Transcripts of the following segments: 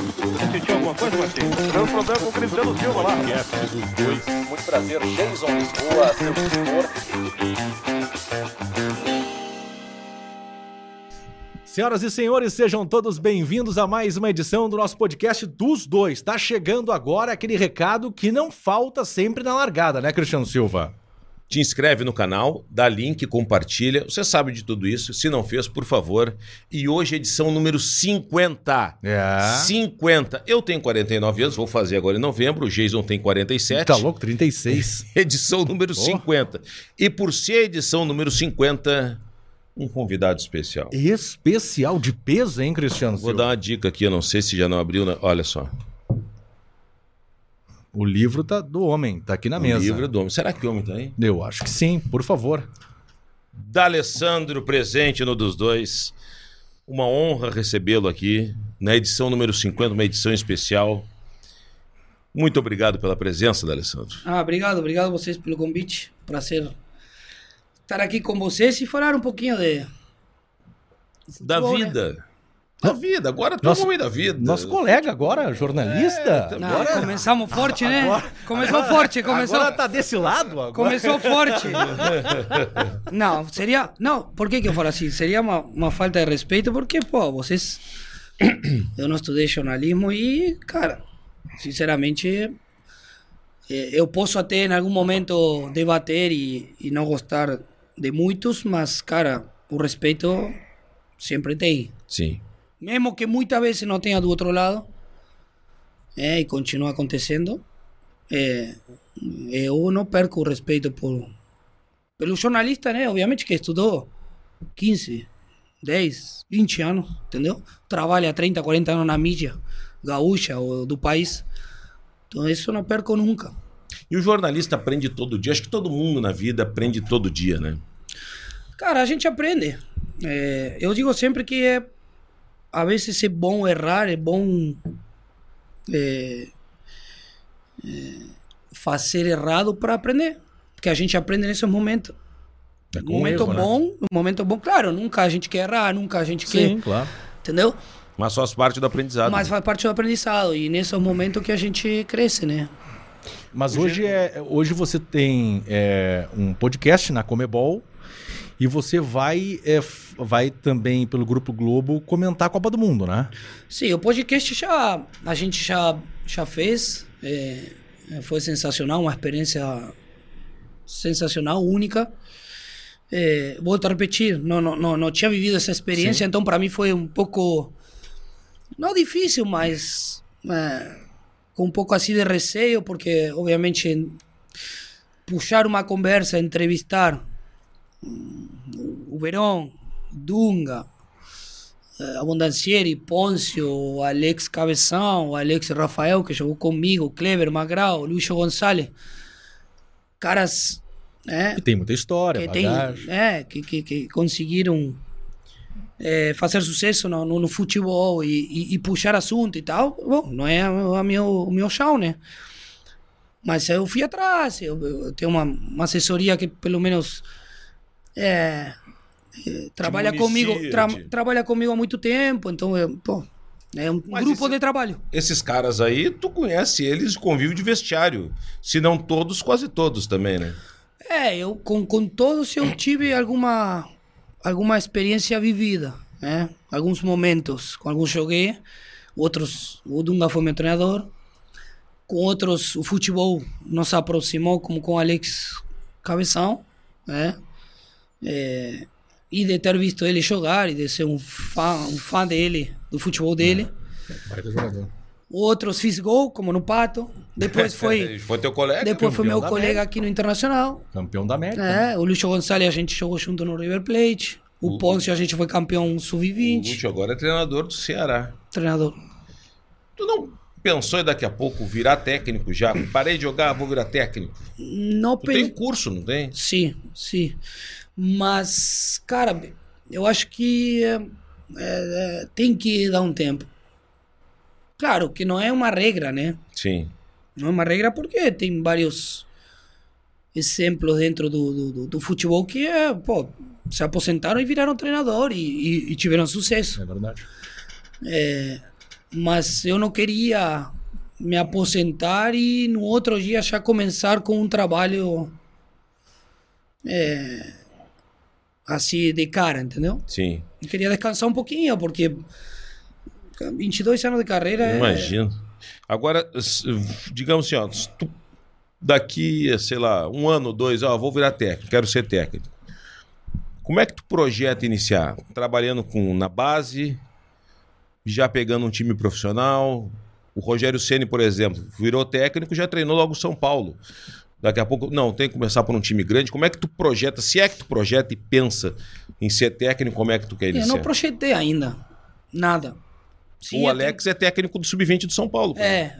Sentiu alguma coisa, Martins? Deu problema com o Cristiano Silva lá. Muito prazer, Jason Lisboa, seu tutor. Senhoras e senhores, sejam todos bem-vindos a mais uma edição do nosso podcast dos dois. Tá chegando agora aquele recado que não falta sempre na largada, né, Cristiano Silva? Te inscreve no canal, dá link, compartilha. Você sabe de tudo isso. Se não fez, por favor. E hoje é edição número 50. 50. Eu tenho 49 anos, vou fazer agora em novembro. O Jason tem 47. Tá louco? 36. Edição número 50. E por ser edição número 50, um convidado especial. Especial de peso, hein, Cristiano Vou Silva? dar uma dica aqui, eu não sei se já não abriu. Olha só. O livro tá do homem, tá aqui na mesa. O livro do homem. Será que o homem tá aí? Eu acho que sim, por favor. D'Alessandro, presente no dos dois. Uma honra recebê-lo aqui na edição número 50, uma edição especial. Muito obrigado pela presença, D'Alessandro. Obrigado a vocês pelo convite. Prazer estar aqui com vocês e falar um pouquinho Da futebol, vida. né? Da vida, agora tu é um homem da vida. Nosso colega agora, jornalista. Não, Agora, começamos forte, né? Começou forte. agora tá desse lado. Agora. Começou forte. Não, seria... Não, por que eu falo assim? Seria uma falta de respeito, porque, pô, vocês... Eu não estudei jornalismo e, cara, sinceramente, eu posso até em algum momento debater e não gostar de muitos, mas, cara, o respeito sempre tem. Sim. Mesmo que muitas vezes não tenha do outro lado, e continua acontecendo, eu não perco o respeito pelo jornalista, né? Obviamente que estudou 15, 10, 20 anos, entendeu? Trabalha 30, 40 anos na mídia gaúcha ou do país. Então isso eu não perco nunca. E o jornalista aprende todo dia. Acho que todo mundo na vida aprende todo dia, né? Cara, a gente aprende. Eu digo sempre que a vezes é bom errar, é bom fazer errado para aprender. Porque a gente aprende nesses momentos. No momento bom, claro, nunca a gente quer errar, nunca a gente quer... Sim, claro. Entendeu? Mas faz parte do aprendizado. Mas faz parte do aprendizado. E nesses momentos que a gente cresce, né? Mas hoje você tem um podcast na Comebol e você vai também pelo Grupo Globo comentar a Copa do Mundo, né? Sim, o podcast a gente já fez. Foi sensacional, uma experiência sensacional, única. Volto a repetir, não tinha vivido essa experiência, então para mim foi um pouco, não difícil, mas com um pouco assim de receio, porque obviamente puxar uma conversa, entrevistar o Verón, Dunga, Abondancieri, Pôncio, Alex Cabeção, Alex Rafael, que jogou comigo, Kleber, Magrão, Lucho Gonçalves, caras... Que tem muita história, que conseguiram fazer sucesso no futebol e puxar assunto e tal. Bom, não é o meu chão, né? Mas eu fui atrás, eu tenho uma assessoria que pelo menos trabalha comigo há muito tempo, então é um grupo de trabalho. Esses caras aí, tu conhece eles de convívio de vestiário. Se não todos, quase todos também, né? Eu com todos eu tive alguma experiência vivida, né? Alguns momentos, com alguns joguei, outros, o Dunga foi meu treinador, com outros o futebol nos aproximou, como com Alex Cabeção, né? E de ter visto ele jogar e de ser um fã dele, do futebol dele. Baita jogador. Outros fiz gol, como no Pato. Depois foi teu colega? Depois foi meu colega aqui no Internacional. Campeão da América. O Lucho Gonçalves a gente jogou junto no River Plate. O Pôncio a gente foi campeão sub-20. O Lucho agora é treinador do Ceará. Treinador. Tu não pensou em daqui a pouco virar técnico já? Parei de jogar, vou virar técnico. Não tem curso, não tem? Sim. Mas, cara, eu acho que tem que dar um tempo. Claro que não é uma regra, né? Sim. Não é uma regra porque tem vários exemplos dentro do futebol que se aposentaram e viraram treinador e tiveram sucesso. É verdade. Mas eu não queria me aposentar e no outro dia já começar com um trabalho assim de cara, entendeu? Sim. Eu queria descansar um pouquinho, porque 22 anos de carreira Imagino. Agora, digamos assim, ó, se tu daqui, sei lá, 1 ano, 2, vou virar técnico, quero ser técnico. Como é que tu projeta iniciar? Trabalhando na base, já pegando um time profissional? O Rogério Ceni, por exemplo, virou técnico, já treinou logo o São Paulo. Daqui a pouco, não, tem que começar por um time grande. Como é que tu projeta, se é que tu projeta e pensa em ser técnico, como é que tu quer iniciar? Eu não projetei ainda, nada. O Alex é técnico do Sub-20 do São Paulo.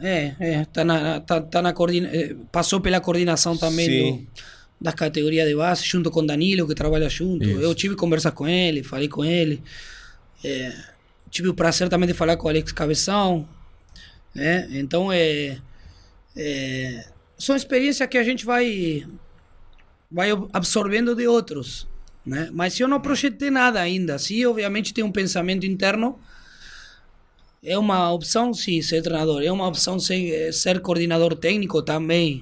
Passou pela coordenação também das categorias de base, junto com Danilo, que trabalha junto. Isso. Eu tive conversa com ele, falei com ele. Tive o prazer também de falar com o Alex Cabeção. Então, são experiências que a gente vai absorvendo de outros, né? Mas eu não projetei nada ainda. Sim, obviamente tem um pensamento interno. É uma opção, sim, ser treinador. É uma opção ser coordenador técnico também.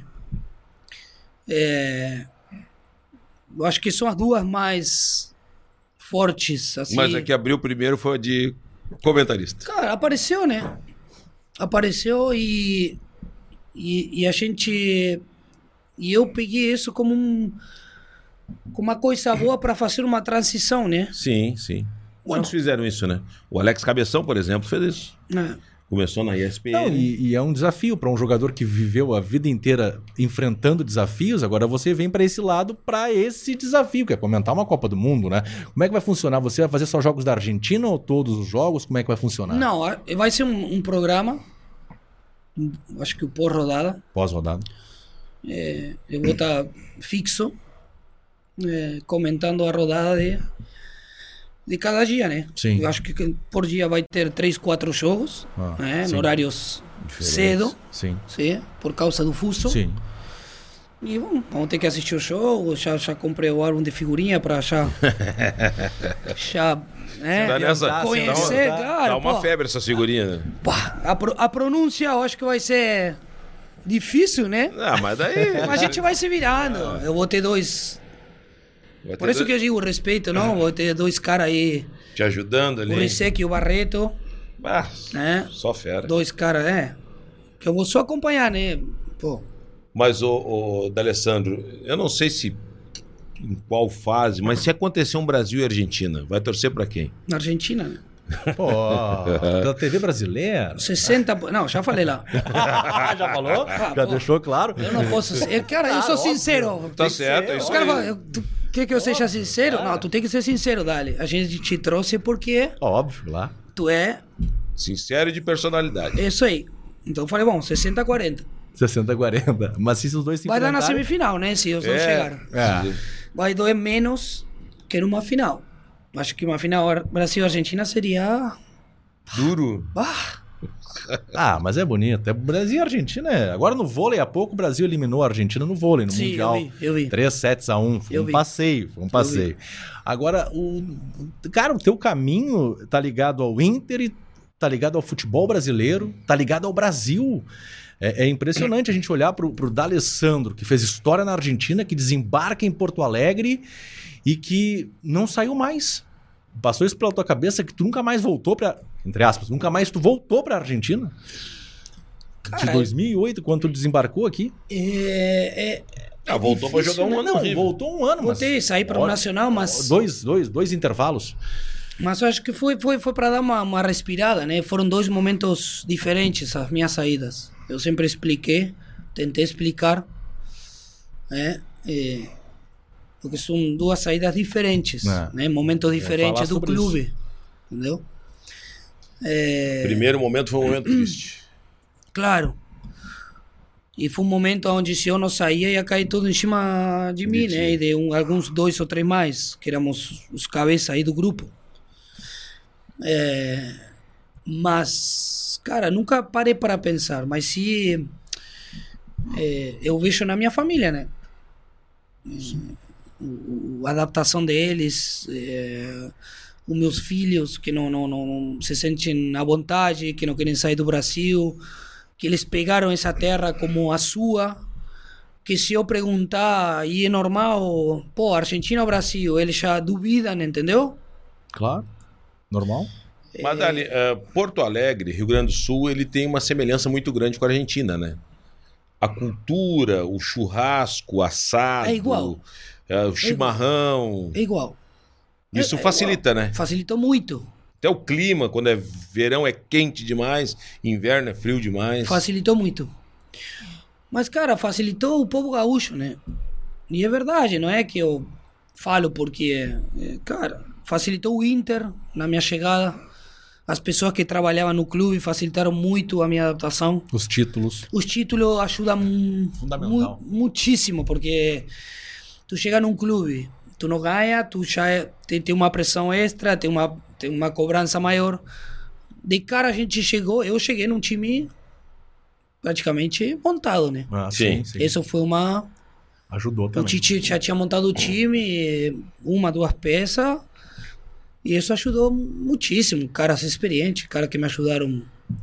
Eu acho que são as duas mais fortes. Assim. Mas a que abriu primeiro foi a de comentarista. Cara, apareceu, né? Apareceu e a gente... E eu peguei isso como uma coisa boa para fazer uma transição, né? Sim, sim. Quantos fizeram isso, né? O Alex Cabeção, por exemplo, fez isso. Começou na ESPN. Não, e é um desafio para um jogador que viveu a vida inteira enfrentando desafios. Agora você vem para esse lado, para esse desafio, que é comentar uma Copa do Mundo, né? Como é que vai funcionar? Você vai fazer só jogos da Argentina ou todos os jogos? Como é que vai funcionar? Não, vai ser um programa, acho que o pós-rodada. Pós-rodada. Eu vou estar fixo, comentando a rodada de cada dia, né? Sim. Eu acho que por dia vai ter 3, 4 jogos, né? Em horários cedo, sim, por causa do fuso. Sim. E vamos ter que assistir o show. Já comprei o álbum de figurinha para já conhecer, claro. Dá uma febre essa figurinha. A pronúncia eu acho que vai ser difícil, né? Mas daí... Mas a gente vai se virando. Eu vou ter dois... Por isso que eu digo respeito, não? Vou ter 2 caras aí. Te ajudando ali. O Risek e o Barreto. Né? Só fera. 2 caras, que eu vou só acompanhar, né? Pô. Mas, o D'Alessandro, eu não sei se em qual fase, mas se acontecer um Brasil e Argentina, vai torcer pra quem? Na Argentina, né? Pô, pela TV brasileira? 60... Não, já falei lá. Já falou? Já deixou claro? Eu não posso ser... Cara, eu sou sincero. Tá certo, é isso aí. Os caras falam... Quer que eu seja sincero? Não, tu tem que ser sincero, Dali. A gente te trouxe porque... Óbvio, lá. Tu é... Sincero e de personalidade. Isso aí. Então eu falei, bom, 60-40. 60-40. Mas se os dois se vai dar na enfrentarem... semifinal, né? Se os dois chegaram. Vai doer menos que numa final. Acho que uma final Brasil-Argentina seria... Duro. Mas é bonito. Brasil e Argentina. Agora no vôlei, há pouco o Brasil eliminou a Argentina no vôlei, no Mundial. Eu vi. 3-1. Foi um passeio. Agora, o teu caminho tá ligado ao Inter e tá ligado ao futebol brasileiro, tá ligado ao Brasil. É impressionante a gente olhar pro D'Alessandro, que fez história na Argentina, que desembarca em Porto Alegre e que não saiu mais. Passou isso pela tua cabeça que tu nunca mais voltou pra... Entre aspas, nunca mais tu voltou pra Argentina? De 2008, quando tu desembarcou aqui? Voltou pra jogar um ano. Não, voltou um ano. Voltei, saí para o Nacional, mas... Dois intervalos. Mas eu acho que foi para dar uma respirada, né? Foram 2 momentos diferentes as minhas saídas. Eu sempre tentei explicar, né? Porque são 2 saídas diferentes, né? Momentos diferentes do clube, isso. Entendeu? Primeiro momento foi um momento triste. Claro. E foi um momento onde se eu não saía ia cair tudo em cima de mim, né? E de alguns 2 ou 3 mais, que éramos os cabeças aí do grupo. Mas, cara, nunca parei para pensar, mas se eu vejo na minha família, né? A adaptação deles, os meus filhos que não se sentem à vontade, que não querem sair do Brasil, que eles pegaram essa terra como a sua, que se eu perguntar, e é normal, pô, Argentina ou Brasil, eles já duvidam, entendeu? Claro, normal. Mas, Dali, Porto Alegre, Rio Grande do Sul, ele tem uma semelhança muito grande com a Argentina, né? A cultura, o churrasco, o assado, É igual. O chimarrão. É igual. Isso facilita, igual. né? Facilitou muito. Até o clima, quando é verão é quente demais, inverno é frio demais. Facilitou muito. Mas, cara, facilitou o povo gaúcho, né? E é verdade, não é que eu falo porque... cara, facilitou o Inter na minha chegada. As pessoas que trabalhavam no clube facilitaram muito a minha adaptação. Os títulos. Os títulos ajudam muitíssimo, porque tu chega num clube, tu não ganha, tu já tem uma pressão extra, tem uma cobrança maior. De cara eu cheguei num time praticamente montado, né? Sim. Isso foi uma... Ajudou também. O Tite já tinha montado o time, 1, 2 peças, e isso ajudou muitíssimo. Caras experientes, caras que me ajudaram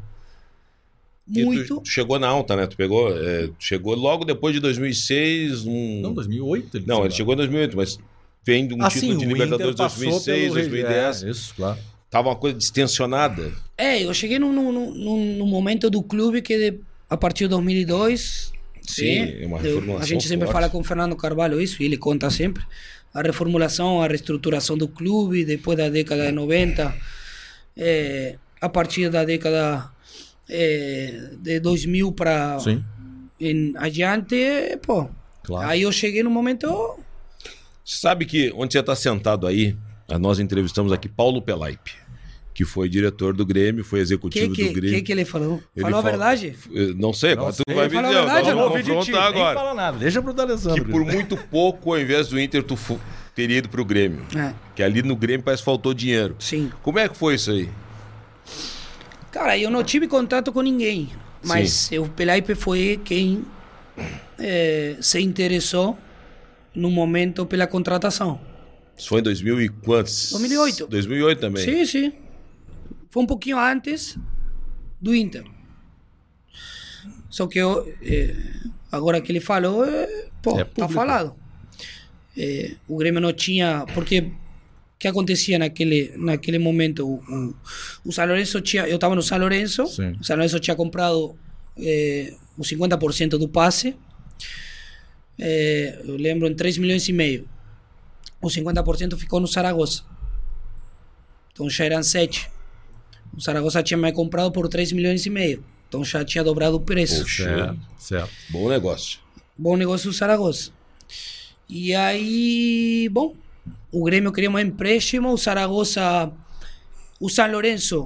muito. Tu chegou na alta, né? Tu pegou, chegou logo depois de 2006. Não, 2008. Ele chegou em 2008, mas vem de um título de Libertadores 2006, 2010. Isso, claro. Tava uma coisa distensionada. Eu cheguei num momento do clube que a partir de 2002... Sim, é uma reformulação. A gente sempre fala com o Fernando Carvalho isso, e ele conta sempre. A reformulação, a reestruturação do clube, depois da década de 90, a partir da década de 2000 para adiante, pô. Claro. Aí eu cheguei no momento... Você sabe que onde você está sentado aí, nós entrevistamos aqui Paulo Pelaipe, que foi diretor do Grêmio, foi executivo do Grêmio. O que ele falou? Falou a verdade? Não sei, agora tu vai me dizer. Verdade, eu vou confrontar agora. Nem fala nada, deixa pro D'Alessandro. Que por muito pouco, ao invés do Inter, tu teria ido pro Grêmio. Que ali no Grêmio parece que faltou dinheiro. Sim. Como é que foi isso aí? Cara, eu não tive contato com ninguém, mas o Pelaipe foi quem se interessou no momento pela contratação. Isso foi em 2000 e quantos? 2008. 2008 também? Sim. Foi um pouquinho antes do Inter. Só que agora que ele falou, tá falado. O Grêmio não tinha... Porque o que acontecia naquele momento? O São Lourenço tinha... Eu estava no São Lourenço. Sim. O São Lourenço tinha comprado o 50% do passe. Eu lembro, em 3,5 milhões. O 50% ficou no Zaragoza. Então já eram 7. O Zaragoza tinha me comprado por 3,5 milhões. Então já tinha dobrado o preço. Poxa, certo. Bom negócio. Bom negócio do Zaragoza. E aí, bom, o Grêmio queria um empréstimo, o Zaragoza, o São Lourenço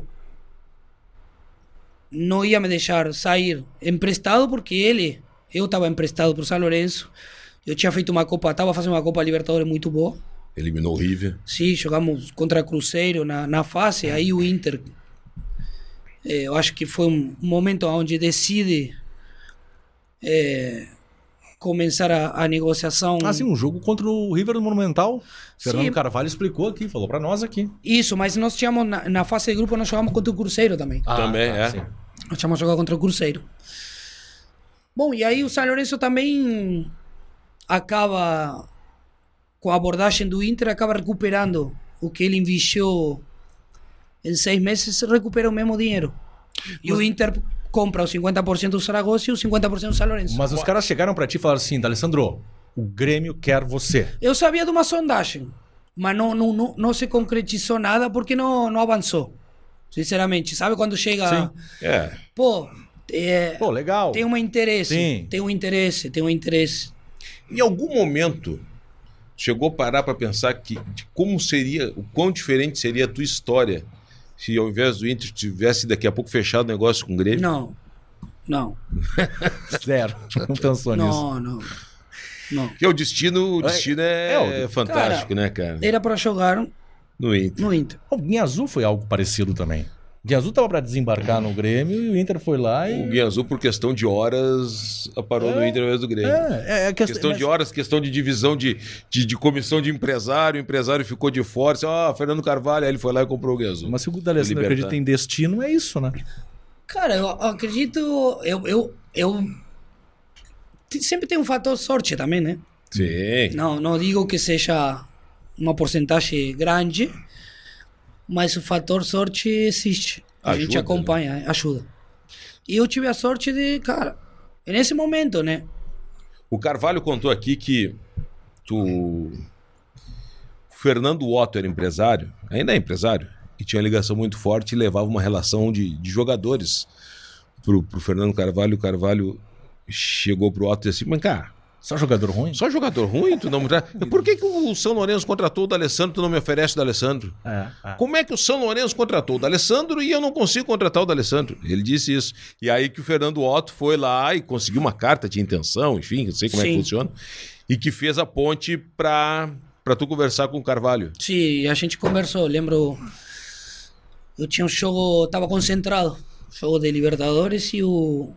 não ia me deixar sair emprestado porque eu estava emprestado para o São Lourenço. Eu tinha feito estava fazendo uma Copa Libertadores muito boa. Eliminou o River. Sim, jogamos contra Cruzeiro na fase, aí o Inter... eu acho que foi um momento onde decide começar a negociação. Sim, um jogo contra o River no Monumental. Fernando Carvalho explicou aqui, falou pra nós aqui. Isso, mas nós tínhamos, na fase de grupo, nós jogamos contra o Cruzeiro também. Também, sim. Nós tínhamos jogado contra o Cruzeiro. Bom, e aí o São Lourenço também acaba, com a abordagem do Inter, acaba recuperando o que ele investiu em 6 meses, recupera o mesmo dinheiro. E o Inter compra o 50% do Zaragoza e o 50% do São Lourenço. Mas os caras chegaram pra ti e falaram assim, D'Alessandro, o Grêmio quer você. Eu sabia de uma sondagem, mas não se concretizou nada porque não avançou. Sinceramente, sabe quando chega... Sim. Pô, legal. Tem um interesse. Sim. Tem um interesse. Em algum momento, chegou a parar para pensar de como seria, o quão diferente seria a tua história se ao invés do Inter tivesse daqui a pouco fechado o negócio com o Grêmio? Não. Zero. Não pensou nisso. Não. Porque o destino é fantástico, né, cara? Era para jogar no Inter. O Guinha Azul foi algo parecido também. Guiazul tava para desembarcar no Grêmio e o Inter foi lá e... O Guiazul, por questão de horas, parou no Inter ao invés do Grêmio. Questão de horas, questão de divisão de comissão de empresário, o empresário ficou de fora, Fernando Carvalho, aí ele foi lá e comprou o Guiazul. Mas se o D'Alessandro acredita em destino, é isso, né? Cara, eu acredito... Eu sempre tem um fator sorte também, né? Sim. Não digo que seja uma porcentagem grande, mas o fator sorte existe. A gente acompanha, né? Ajuda. E eu tive a sorte de, cara, nesse momento, né? O Carvalho contou aqui que o Fernando Otto era empresário, ainda é empresário, e tinha uma ligação muito forte e levava uma relação de jogadores pro Fernando Carvalho. O Carvalho chegou pro Otto e disse assim, mas cara, só jogador ruim? Só jogador ruim? Tu não... Por que o São Lourenço contratou o D'Alessandro e tu não me oferece o D'Alessandro? Como é que o São Lourenço contratou o D'Alessandro e eu não consigo contratar o D'Alessandro? Ele disse isso. E aí que o Fernando Otto foi lá e conseguiu uma carta de intenção, enfim, não sei como é que funciona, e que fez a ponte pra tu conversar com o Carvalho. Sim, a gente conversou. Lembro, eu tinha um jogo, tava concentrado, jogo de Libertadores, e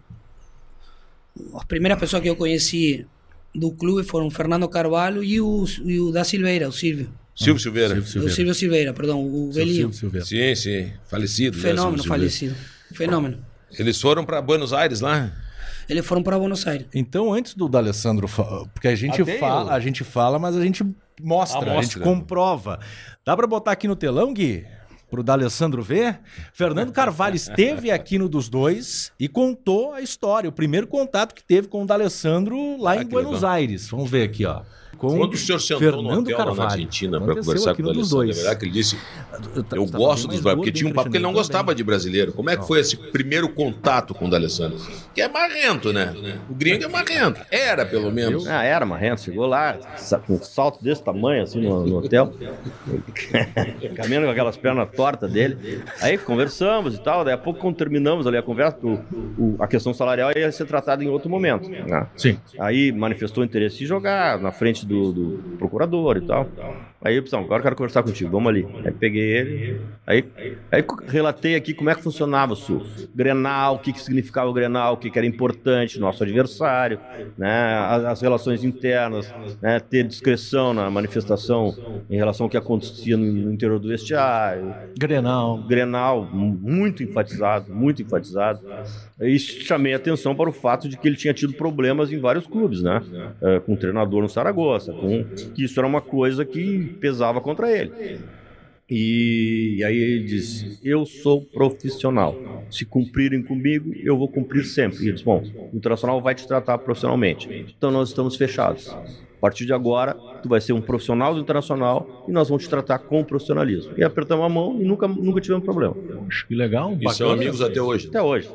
as primeiras pessoas que eu conheci do clube foram o Fernando Carvalho e o da Silveira, o Silvio. Silvio Silveira. O Silvio Silveira, perdão, o velhinho. Sim, falecido. Fenômeno, falecido. Fenômeno. Eles foram para Buenos Aires lá? Eles foram para Buenos Aires. Então, antes do D'Alessandro, porque a gente fala, mas a gente mostra, a gente comprova. Dá para botar aqui no telão, Gui? Pro D'Alessandro ver? Fernando Carvalho esteve aqui no dos dois e contou a história, o primeiro contato que teve com o D'Alessandro lá em Buenos Aires. Vamos ver aqui, ó. Quando o senhor sentou no hotel lá na Argentina para conversar com o D'Alessandro, é verdade que ele disse, eu gosto dos brasileiros, porque tinha um papo que ele não gostava de brasileiro. Como é que foi esse primeiro contato com o D'Alessandro? Que é marrento, né? O gringo é marrento. Era, pelo menos. Era marrento. Chegou lá, com um salto desse tamanho, assim, no hotel. Caminhando com aquelas pernas tortas dele. Aí conversamos e tal. Daí a pouco, quando terminamos ali a conversa, a questão salarial ia ser tratada em outro momento. Né? Sim. Aí manifestou interesse em jogar na frente do procurador e tal. Aí eu pensei, agora eu quero conversar contigo, vamos ali. Aí peguei ele, aí relatei aqui como é que funcionava o Grenal, o que significava o Grenal, o que era importante, nosso adversário, né, as relações internas, né, ter discrição na manifestação em relação ao que acontecia no interior do vestiário. Grenal, muito enfatizado. E chamei a atenção para o fato de que ele tinha tido problemas em vários clubes, né, com o treinador no Saragossa, que isso era uma coisa que pesava contra ele. E aí ele disse, eu sou profissional, se cumprirem comigo, eu vou cumprir sempre. E ele disse, bom, o Internacional vai te tratar profissionalmente, então nós estamos fechados. A partir de agora, tu vai ser um profissional do Internacional e nós vamos te tratar com profissionalismo. E apertamos a mão e nunca tivemos problema. Que legal. E são amigos até hoje? Até hoje.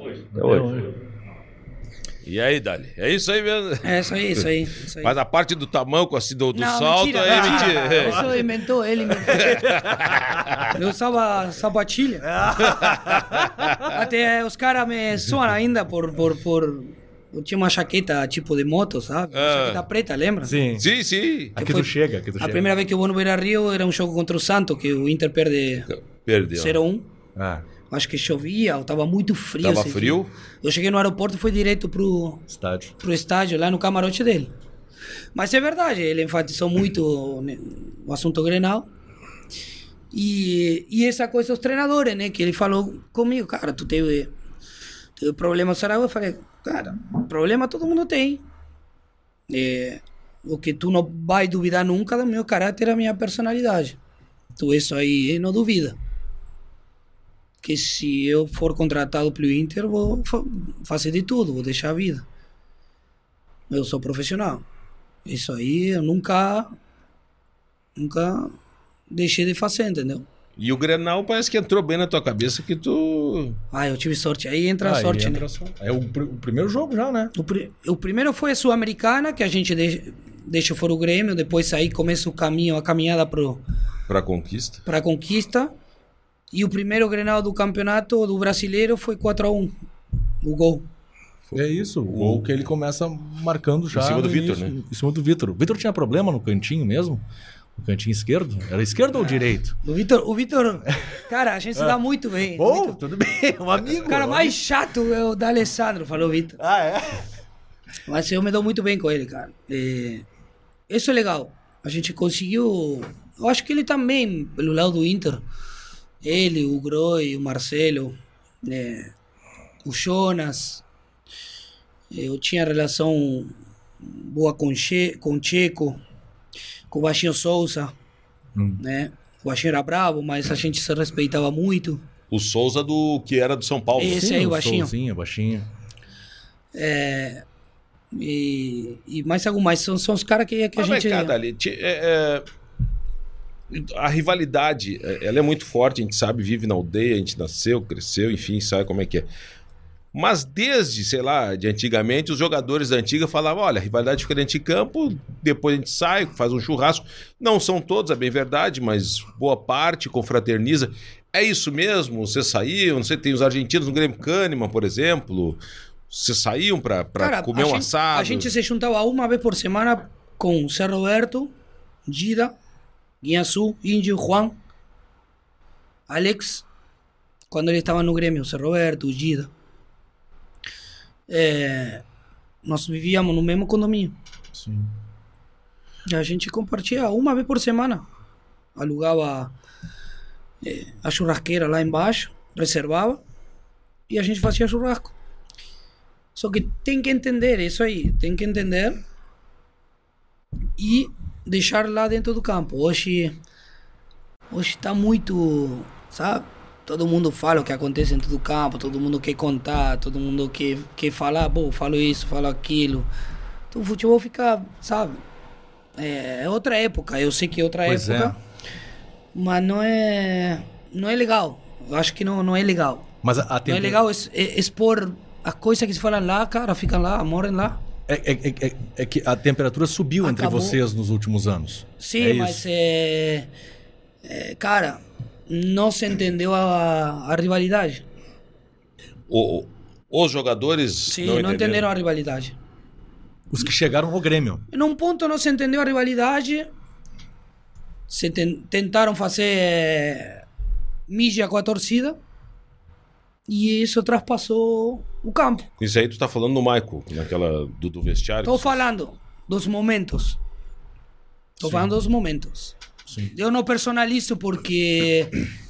E aí, Dali? É isso aí mesmo? É isso aí. Mas a parte do tamanco, assim, do não, salto, mentira, aí mentira. Isso ele inventou. Eu usava sapatilha. Até os caras me zoam ainda por... Eu tinha uma jaqueta tipo de moto, sabe? Jaqueta preta, lembra? Sim. Aqui tu chega. A primeira vez que eu vou no Beira-Rio era um jogo contra o Santos, que o Inter perdeu 0-1. Acho que chovia, estava muito frio. Estava frio? Eu cheguei no aeroporto e fui direto pro estádio, lá no camarote dele. Mas é verdade, ele enfatizou muito o assunto Grenal. E essa coisa dos treinadores, né? Que ele falou comigo, cara, tu teve problema no Saragossa. Eu falei, cara, problema todo mundo tem. O que tu não vai duvidar nunca do meu caráter e da minha personalidade. Tu isso aí não duvida. Que se eu for contratado pelo Inter, vou fazer de tudo, vou deixar a vida. Eu sou profissional. Isso aí eu nunca deixei de fazer, entendeu? E o Grenal parece que entrou bem na tua cabeça que tu... Eu tive sorte. Aí entra a sorte, né? É o primeiro jogo já, né? O primeiro foi a Sul-Americana, que a gente deixa fora o Grêmio, depois aí começa a caminhada pra conquista. Pra conquista. E o primeiro Grenal do campeonato do Brasileiro foi 4-1. O gol. É isso, o gol que ele começa marcando já. Em cima do Vitor, né? Em cima do Vitor. O Vitor tinha problema no cantinho mesmo? No cantinho esquerdo? Era esquerdo ou direito? O Vitor, cara, a gente se dá muito bem. Bom, tudo bem, um amigo. O cara mais chato é o da Alessandro, falou o Vitor. Ah, é? Mas eu me dou muito bem com ele, cara. Isso é legal. A gente conseguiu... Eu acho que ele também, pelo lado do Inter, ele, o Groi, o Marcelo, o Jonas, eu tinha relação boa com o Checo, com o Baixinho Souza, né? O Baixinho era bravo, mas a gente se respeitava muito. O Souza que era do São Paulo. Esse aí, o Baixinho. Souzinho, Baixinho. E mais algumas, são os caras que a gente... Ali, a rivalidade, ela é muito forte, a gente sabe, vive na aldeia, a gente nasceu, cresceu, enfim, sabe como é que é. Mas desde, sei lá, de antigamente, os jogadores da antiga falavam, olha, a rivalidade fica dentro de campo, depois a gente sai, faz um churrasco. Não são todos, é bem verdade, mas boa parte confraterniza. É isso mesmo? Vocês saíam, não sei, tem os argentinos no Grêmio Kahneman, por exemplo. Vocês saíam pra comer um assado? A gente se juntava uma vez por semana com Zé Roberto, Gida, Guiaçu, Índio, Juan, Alex, quando ele estava no Grêmio, Zé Roberto, Gida. Nós vivíamos no mesmo condomínio. Sim. E a gente compartilhava uma vez por semana. Alugava a churrasqueira lá embaixo, reservava e a gente fazia churrasco. Só que tem que entender isso aí, tem que entender e deixar lá dentro do campo. Hoje está muito, sabe? Todo mundo fala o que acontece dentro do campo, todo mundo quer contar, todo mundo quer falar, bom, falo isso, falo aquilo. Então o futebol fica, sabe? É outra época, eu sei que é outra época, mas não é legal. Eu acho que não é legal. Mas não é legal expor as coisas que se falam lá, cara, ficam lá, morrem lá. É que a temperatura subiu entre vocês nos últimos anos. Sim, mas cara, não se entendeu a rivalidade. Os jogadores sim, não entenderam a rivalidade. Os que chegaram no Grêmio. Num ponto não se entendeu a rivalidade. Tentaram fazer mídia com a torcida. E isso traspassou o campo. Isso aí tu tá falando no Michael, naquela do vestiário? Estou falando dos momentos. Estou falando dos momentos. Sim. Eu não personalizo porque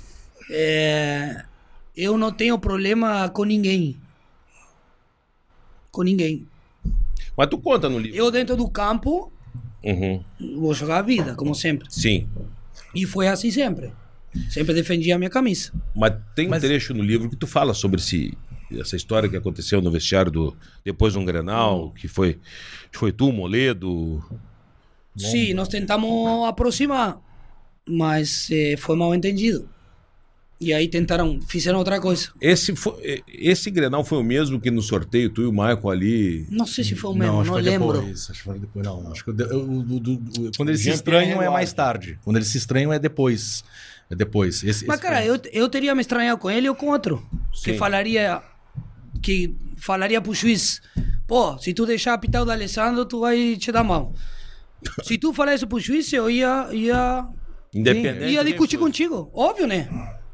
eu não tenho problema com ninguém. Com ninguém. Mas tu conta no livro. Eu dentro do campo vou jogar a vida, como sempre. Sim. E foi assim sempre. Sempre defendi a minha camisa. Mas tem um trecho no livro que tu fala sobre essa história que aconteceu no vestiário depois de um Grenal, que foi tu, Moledo. Sim, nós tentamos aproximar, mas foi mal entendido. E aí fizeram outra coisa. Esse Grenal foi o mesmo que no sorteio, tu e o Michael ali? Não sei se foi o mesmo, não lembro. Acho que foi depois, não. Acho que quando eles se estranham é mais tarde. Quando eles se estranham é depois. Mas, cara, eu teria me estranhado com ele ou com outro. Sim. Que falaria pro juiz, pô, se tu deixar apitar o da Alessandro, tu vai te dar mal. Se tu falar isso pro juiz, eu ia discutir contigo. Óbvio, né?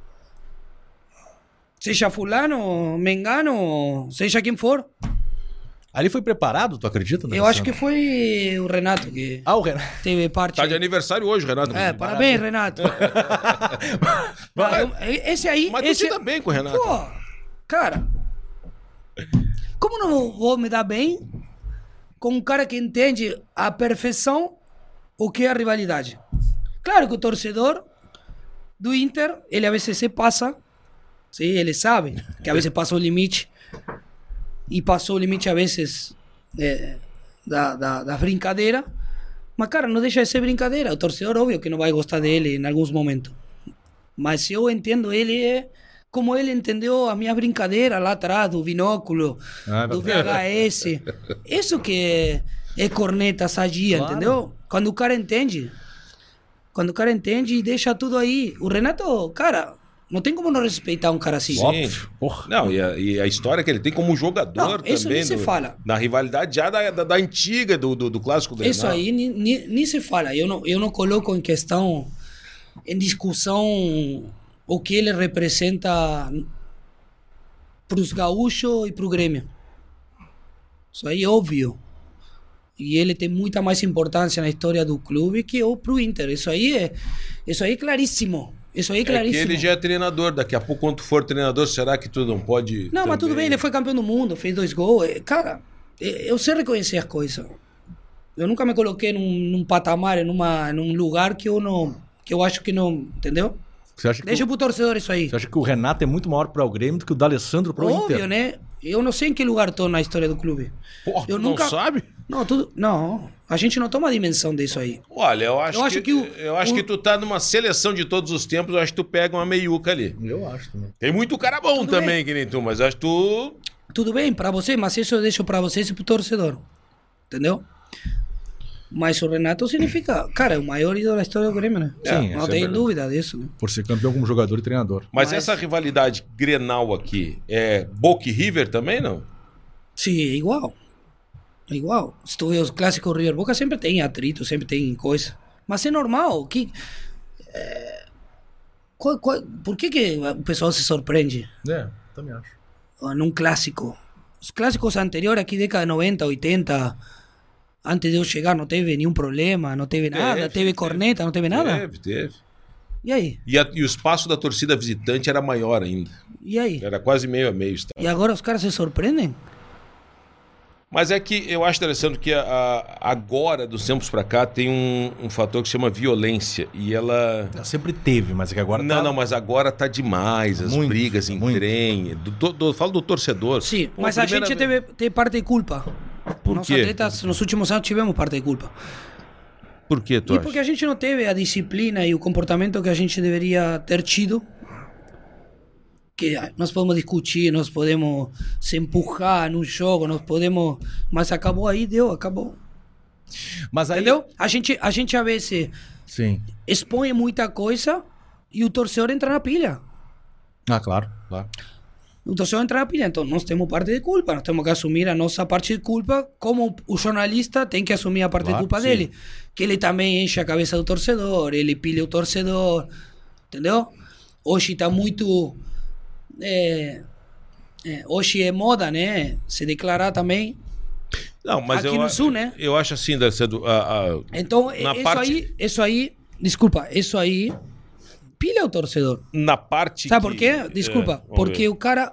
Seja fulano, mengano, seja quem for. Ali foi preparado, tu acredita? Eu acho que foi o Renato que o Renato teve parte. Tá de aniversário hoje, Renato. Parabéns, Renato. Esse aí... Mas tu te dá bem com o Renato. Pô, cara, como não vou me dar bem com um cara que entende a perfeição o que é a rivalidade? Claro que o torcedor do Inter, ele a vezes se passa, sim, ele sabe que a vezes passa o limite. E passou o limite, a vezes, da brincadeira. Mas, cara, não deixa de ser brincadeira. O torcedor, óbvio, que não vai gostar dele em alguns momentos. Mas eu entendo ele como ele entendeu a minha brincadeira lá atrás, do binóculo, do VHS. Isso que é corneta sadia, claro. Entendeu? Quando o cara entende e deixa tudo aí. O Renato, cara, Não tem como não respeitar um cara assim. Sim. Não, e a história que ele tem como jogador isso também. nem se fala. Na rivalidade já da antiga, do clássico Grenal. Isso aí nem se fala. Eu não coloco em questão, em discussão, o que ele representa para os gaúchos e para o Grêmio. Isso aí é óbvio. E ele tem muita mais importância na história do clube que o pro Inter. Isso aí é claríssimo. Isso aí é claríssimo. Que ele já é treinador. Daqui a pouco, quando tu for treinador, será que tu não pode... Não, mas tudo bem. Ele foi campeão do mundo, fez 2 gols. Cara, eu sei reconhecer as coisas. Eu nunca me coloquei num patamar, num lugar que eu acho que não... Entendeu? Deixa pro torcedor isso aí. Você acha que o Renato é muito maior para o Grêmio do que o D'Alessandro para o Inter? Óbvio, né? Eu não sei em que lugar estou na história do clube. Porra, eu nunca... não sabe? Não, a gente não toma a dimensão disso aí. Olha, eu acho que tu tá numa seleção de todos os tempos, eu acho que tu pega uma meiuca ali. Eu acho também. Tem muito cara bom tudo também, bem. Que nem tu, mas acho que tu... Tudo bem, pra você, mas isso eu deixo pra vocês e pro torcedor. Entendeu? Mas o Renato significa, cara, é o maior ídolo da história do Grêmio, né? Sim, não tem dúvida disso, né? Por ser campeão como jogador e treinador. Mas essa rivalidade Grenal aqui, é Boca e River também, não? Sim, é igual. É igual. Se tu vê os clássicos River Boca, sempre tem atrito, sempre tem coisa. Mas é normal. Por que o pessoal se surpreende? Também acho. Num clássico. Os clássicos anteriores, aqui década de 90, 80, antes de eu chegar, não teve nenhum problema, não teve nada, teve corneta, não teve nada? Teve. E aí? E o espaço da torcida visitante era maior ainda. E aí? Era quase meio a meio. E agora os caras se surpreendem? Mas é que eu acho, Alessandro, que agora, dos tempos pra cá, tem um fator que se chama violência. E ela... Sempre teve, mas é que agora Não, mas agora tá demais. As brigas em trem. Falo do torcedor. Sim, mas a gente teve parte de culpa. Por Nós quê? atletas, nos últimos anos, tivemos parte de culpa. Por que, tu acha? Porque a gente não teve a disciplina e o comportamento que a gente deveria ter tido. Que nós podemos discutir, nós podemos se empurrar no jogo, nós podemos... Mas acabou aí, acabou. Mas aí... Entendeu? A gente às vezes expõe muita coisa e o torcedor entra na pilha. Ah, claro. O torcedor entra na pilha, então nós temos parte de culpa, nós temos que assumir a nossa parte de culpa, como o jornalista tem que assumir a parte de culpa dele. Que ele também enche a cabeça do torcedor, ele pilha o torcedor, entendeu? Hoje está muito... hoje é moda, né? Se declarar também. Não, mas aqui no Sul, né? Eu acho assim, D'Alessandro, então, isso aí, desculpa, isso aí pilha o torcedor. Na parte Sabe por quê? Desculpa, porque o cara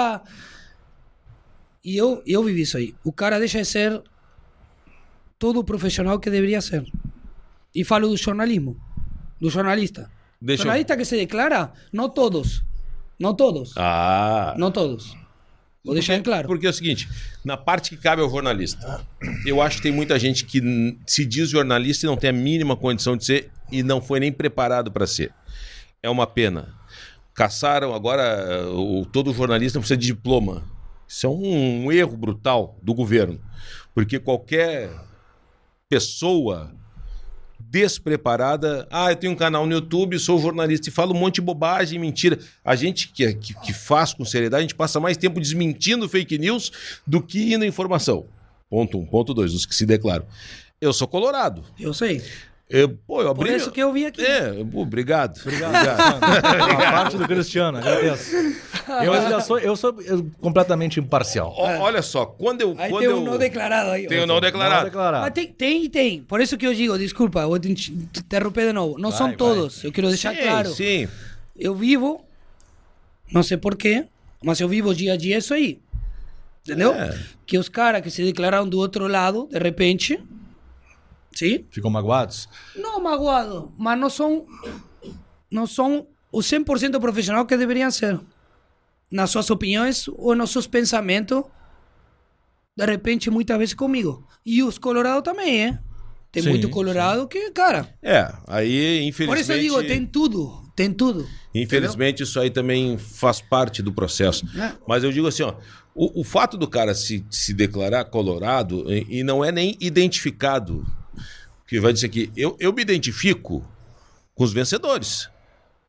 e eu vivi isso aí. O cara deixa de ser todo o profissional que deveria ser. E falo do jornalismo, do jornalista. Jornalista que se declara, não todos. Não todos. Não todos. Vou deixar claro. Porque é o seguinte, na parte que cabe ao jornalista, eu acho que tem muita gente que se diz jornalista e não tem a mínima condição de ser e não foi nem preparado para ser. É uma pena. Caçaram agora, todo jornalista precisa de diploma. Isso é um erro brutal do governo. Porque qualquer pessoa despreparada, eu tenho um canal no YouTube, sou jornalista e falo um monte de bobagem, mentira. A gente que faz com seriedade, a gente passa mais tempo desmentindo fake news do que indo em informação. Ponto 1. Ponto 2, os que se declaram. Eu sou colorado. Eu sei. Eu abri... Por isso que eu vim aqui. Obrigado. A parte do Cristiano, agradeço. Eu sou completamente imparcial. Olha só, quando eu... Aí tem um não declarado aí. Tem um não declarado. Mas tem. Por isso que eu digo, desculpa, vou te interromper de novo. Não são todos, eu quero deixar claro. Sim. Eu vivo, não sei porquê, mas eu vivo dia a dia isso aí. Entendeu? Que os caras que se declararam do outro lado, de repente... Sim? Ficam magoados? Não magoados, mas não são o 100% profissional que deveriam ser. Nas suas opiniões ou nos seus pensamentos, de repente, muitas vezes comigo. E os colorados também, hein? Tem muito colorado que, cara... aí, infelizmente... Por isso eu digo, tem tudo. Infelizmente, entendeu? Isso aí também faz parte do processo. Mas eu digo assim, o fato do cara se declarar colorado e não é nem identificado... Que vai dizer aqui, eu me identifico com os vencedores.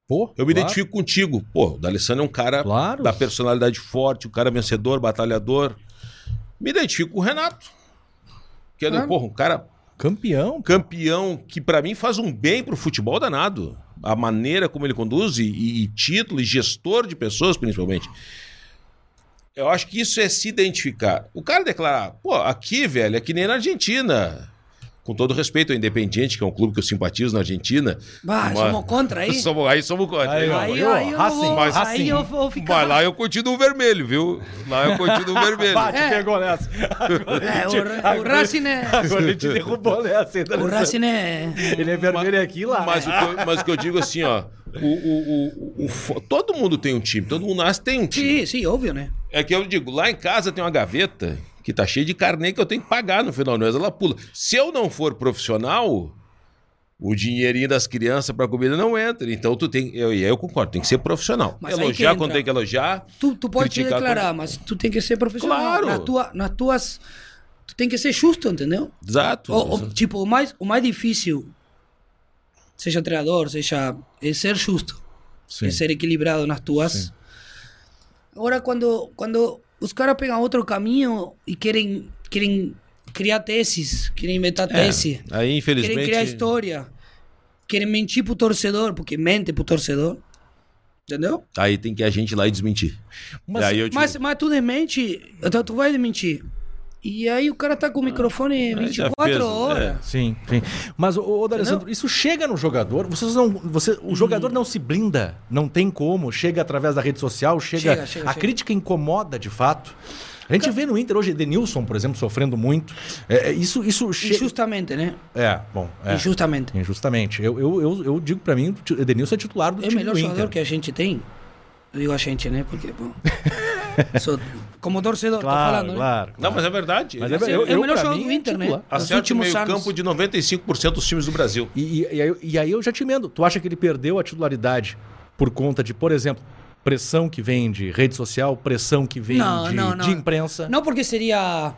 Pô, Eu me identifico contigo. Pô, o D'Alessandro é um cara da personalidade forte, um cara vencedor, batalhador. Me identifico com o Renato. Que é, porra, um cara... Campeão. Campeão que pra mim faz um bem pro futebol danado. A maneira como ele conduz e título e gestor de pessoas, principalmente. Eu acho que isso é se identificar. O cara declarar, pô, aqui, velho, é que nem na Argentina. Com todo respeito ao Independiente, que é um clube que eu simpatizo na Argentina. Somos contra aí? Somos contra. Aí eu vou ficar... Mas lá eu continuo vermelho, viu? Lá eu continuo vermelho. Pegou nessa. O Racing é... Agora ele te derrubou nessa. O Racing é... Ele é vermelho aqui e lá. Mas o que eu digo assim, ó... todo mundo tem um time, todo mundo nasce tem um time. Sim, óbvio, né? É que eu digo, lá em casa tem uma gaveta que tá cheia de carnê que eu tenho que pagar no final do mês, ela pula. Se eu não for profissional, o dinheirinho das crianças pra comida não entra. Então tu tem, eu concordo, tem que ser profissional. Mas elogiar quando tem que elogiar. Tu pode te declarar, mas tu tem que ser profissional. Claro. Nas tuas... Tu tem que ser justo, entendeu? Exato. Tipo, o mais difícil, seja treinador, é ser justo. Sim. É ser equilibrado nas tuas... Sim. Agora, quando os caras pegam outro caminho e querem criar teses, querem inventar tese, aí, infelizmente... querem criar história, querem mentir pro torcedor, porque mente pro torcedor, entendeu? Aí tem que a gente ir lá e desmentir. Mas tu desmente, então tu vai desmentir. E aí o cara tá com o microfone 24 horas. Sim. Mas, D'Alessandro, isso chega no jogador. O jogador não se blinda, não tem como. Chega através da rede social, chega. Crítica incomoda, de fato. A gente vê no Inter hoje, Edenilson, por exemplo, sofrendo muito. Isso chega... Injustamente, né? Injustamente. Eu digo pra mim, Edenilson é titular do time do Inter. É o melhor jogador que a gente tem. Eu digo a gente, né? Porque, bom... como torcedor, claro, tô falando, claro. né? Não, mas é verdade. Mas é o melhor jogador do Inter, né? Acerta o meio-campo de 95% dos times do Brasil. E aí eu já te emendo. Tu acha que ele perdeu a titularidade por conta de, por exemplo, pressão que vem de rede social, pressão que vem de imprensa? Não, porque seria...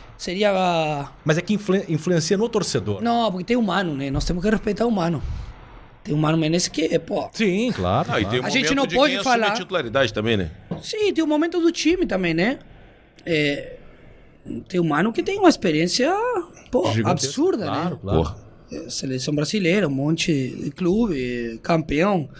Mas é que influencia no torcedor. Não, porque tem humano, né? Nós temos que respeitar o humano. Tem um Mano Menezes que, pô... Sim, claro. E tem um a gente não de pode quem falar... assume a titularidade também, né? Sim, tem o momento do time também, né? Tem um Mano que tem uma experiência, pô, absurda, claro, né? Claro. Seleção brasileira, um monte de clube, campeão.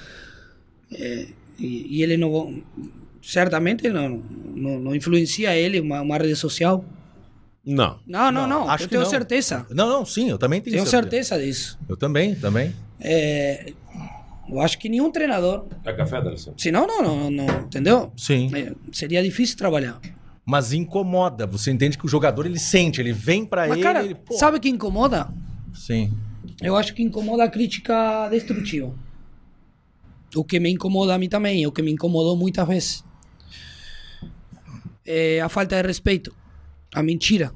E ele não... Certamente não influencia ele uma rede social. Não. Não. Acho Eu que tenho não. certeza. Não, sim, eu também tenho certeza disso. Eu também. Eu acho que nenhum treinador... É café, D'Alessandro? Se não, entendeu? Sim. Seria difícil trabalhar. Mas incomoda. Você entende que o jogador, ele sente, ele vem pra Mas, ele... cara, ele, sabe o que incomoda? Sim. Eu acho que incomoda a crítica destrutiva. O que me incomoda a mim também, o que me incomodou muitas vezes. É a falta de respeito. A mentira.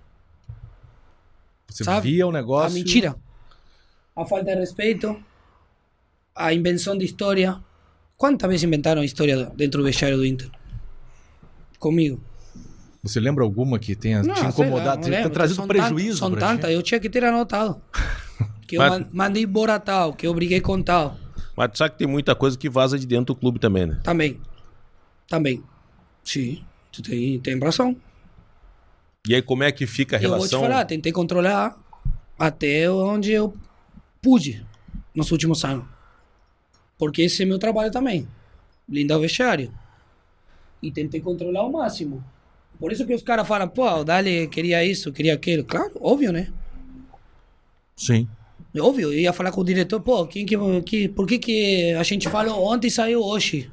Você sabe? via o negócio... A mentira. A falta de respeito. A invenção de história. Quantas vezes inventaram história dentro do vestiário do Inter? Comigo. Você lembra alguma que tenha te incomodado, tenha trazido prejuízo? São tantas, eu tinha que ter anotado. Que eu mandei embora tal, que eu briguei com tal. Mas tu sabe que tem muita coisa que vaza de dentro do clube também, né? Também. Sim, tu tem razão. E aí como é que fica a relação? Eu vou te falar, tentei controlar até onde eu pude nos últimos anos. Porque esse é meu trabalho também. Blindar o vestiário. E tentei controlar ao máximo. Por isso que os caras falam, pô, o Dali queria isso, queria aquilo. Claro, óbvio, né? Sim. Óbvio, eu ia falar com o diretor, pô, por que a gente falou ontem e saiu hoje?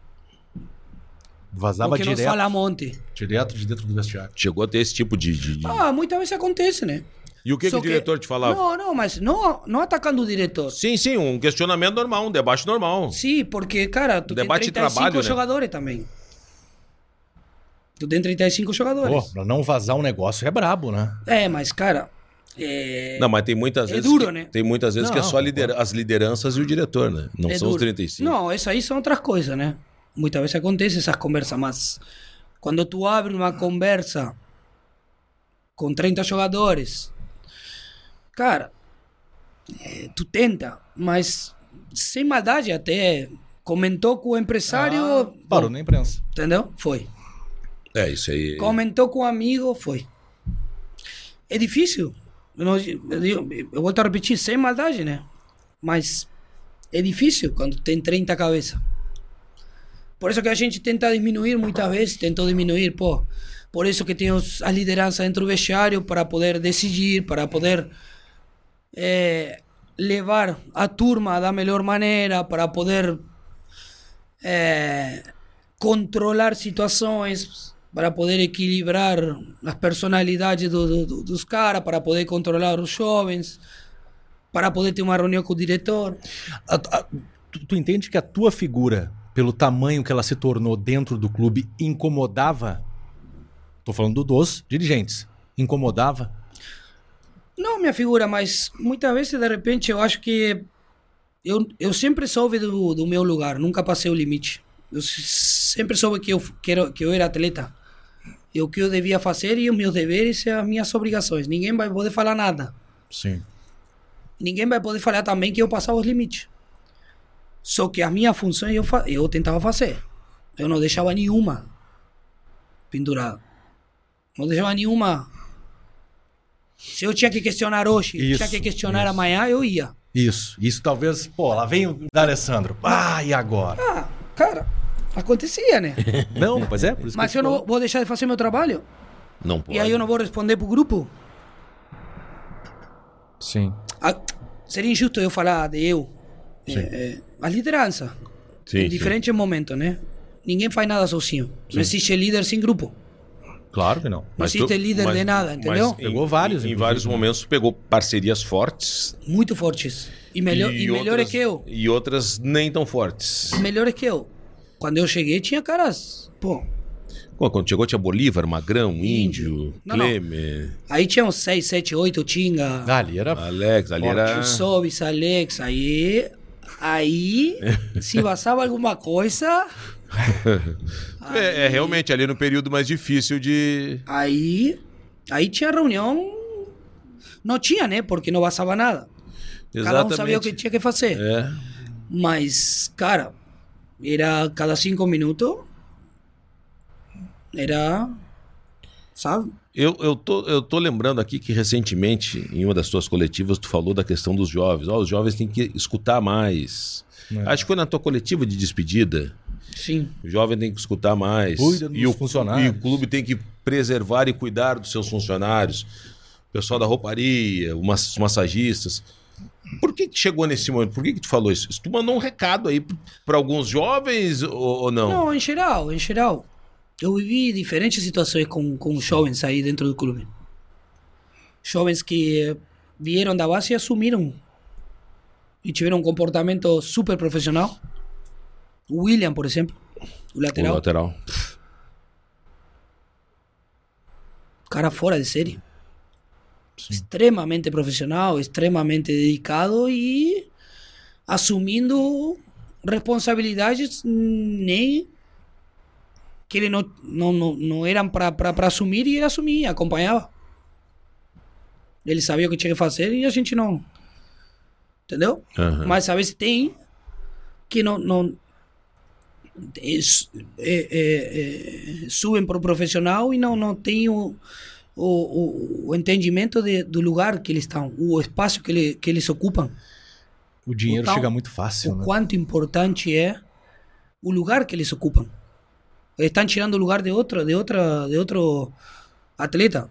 Vazava porque direto. Nós falamos ontem. Direto de dentro do vestiário. Chegou a ter esse tipo de... Muitas vezes acontece, né? E o que o diretor te falava? Mas não atacando o diretor. Sim, um questionamento normal, um debate normal. Sim, porque, cara, tu tem 35 trabalho, jogadores, né? Também. Tu tem 35 jogadores. Pô, pra não vazar um negócio é brabo, né? Mas, cara... Não, mas tem muitas vezes duro, né? Tem muitas vezes que é só as lideranças e o diretor, né? Não são duro. Os 35. Não, isso aí são outras coisas, né? Muitas vezes acontece essas conversas, mas... Quando tu abre uma conversa com 30 jogadores... Cara, tu tenta, mas sem maldade, até comentou com o empresário... Parou na imprensa. Entendeu? Foi. É, isso aí. Comentou com um amigo, foi. É difícil. Eu volto a repetir, sem maldade, né? Mas é difícil quando tem 30 cabeças. Por isso que a gente tenta diminuir muitas vezes, tentou diminuir, por isso que tem as lideranças dentro do vestiário para poder decidir, para poder levar a turma da melhor maneira, para poder controlar situações, para poder equilibrar as personalidades dos caras, para poder controlar os jovens, para poder ter uma reunião com o diretor. Tu entende que a tua figura, pelo tamanho que ela se tornou dentro do clube, incomodava? Tô falando dos dirigentes. Incomodava? Não, minha figura, mas muitas vezes, de repente, eu acho que eu sempre soube do meu lugar, nunca passei o limite. Eu sempre soube que eu era atleta. E o que eu devia fazer e os meus deveres e as minhas obrigações. Ninguém vai poder falar nada. Sim. Ninguém vai poder falar também que eu passava os limites. Só que as minhas funções eu tentava fazer. Eu não deixava nenhuma pendurada. Não deixava nenhuma. Se eu tinha que questionar hoje, tinha que questionar amanhã, eu ia. Isso talvez, lá vem o D'Alessandro. E agora? Cara, acontecia, né? Não, mas por isso mas que eu não vou deixar de fazer meu trabalho? Não pode. E aí eu não vou responder pro grupo? Sim. Seria injusto eu falar de eu. A liderança. Sim, em diferentes momentos, né? Ninguém faz nada sozinho. Não existe líder sem grupo. Claro que não. Não existe líder de nada, entendeu? Pegou vários. Em vários momentos pegou parcerias fortes. Muito fortes. E melhores que eu. E outras nem tão fortes. Melhores que eu. Quando eu cheguei, tinha caras. Quando chegou, tinha Bolívar, Magrão, Índio, Klemer. Aí tinha uns 6, 7, 8, Tinga. Ali era. Alex, ali era. O Sobis, Alex. Aí, se vazava alguma coisa. Realmente ali no período mais difícil de... Aí tinha reunião. Não tinha, né? Porque não vazava nada. Exatamente. Cada um sabia o que tinha que fazer. Mas, cara, era cada 5 minutos. Era... Sabe? Eu tô lembrando aqui que recentemente, em uma das tuas coletivas, tu falou da questão dos jovens. Os jovens têm que escutar mais. Acho que foi na tua coletiva de despedida. Sim. O jovem tem que escutar mais. Cuida dos funcionários. E o clube tem que preservar e cuidar dos seus funcionários. O pessoal da rouparia, os massagistas. Por que chegou nesse momento? Por que tu falou isso? Tu mandou um recado aí para alguns jovens ou não? Não, em geral. Eu vivi diferentes situações com jovens aí dentro do clube. Jovens que vieram da base e assumiram. E tiveram um comportamento super profissional. O William, por exemplo, o lateral. Cara fora de série. Sim. Extremamente profissional, extremamente dedicado e assumindo responsabilidades nem que ele não eram para assumir e ele assumia, acompanhava. Ele sabia o que tinha que fazer e a gente não. Entendeu? Uhum. Mas às vezes tem que não subem para o profissional e não tem o entendimento do lugar que eles estão, o espaço que eles ocupam. O dinheiro chega muito fácil, né? Quanto importante é o lugar que eles ocupam. Eles estão tirando o lugar de outro atleta.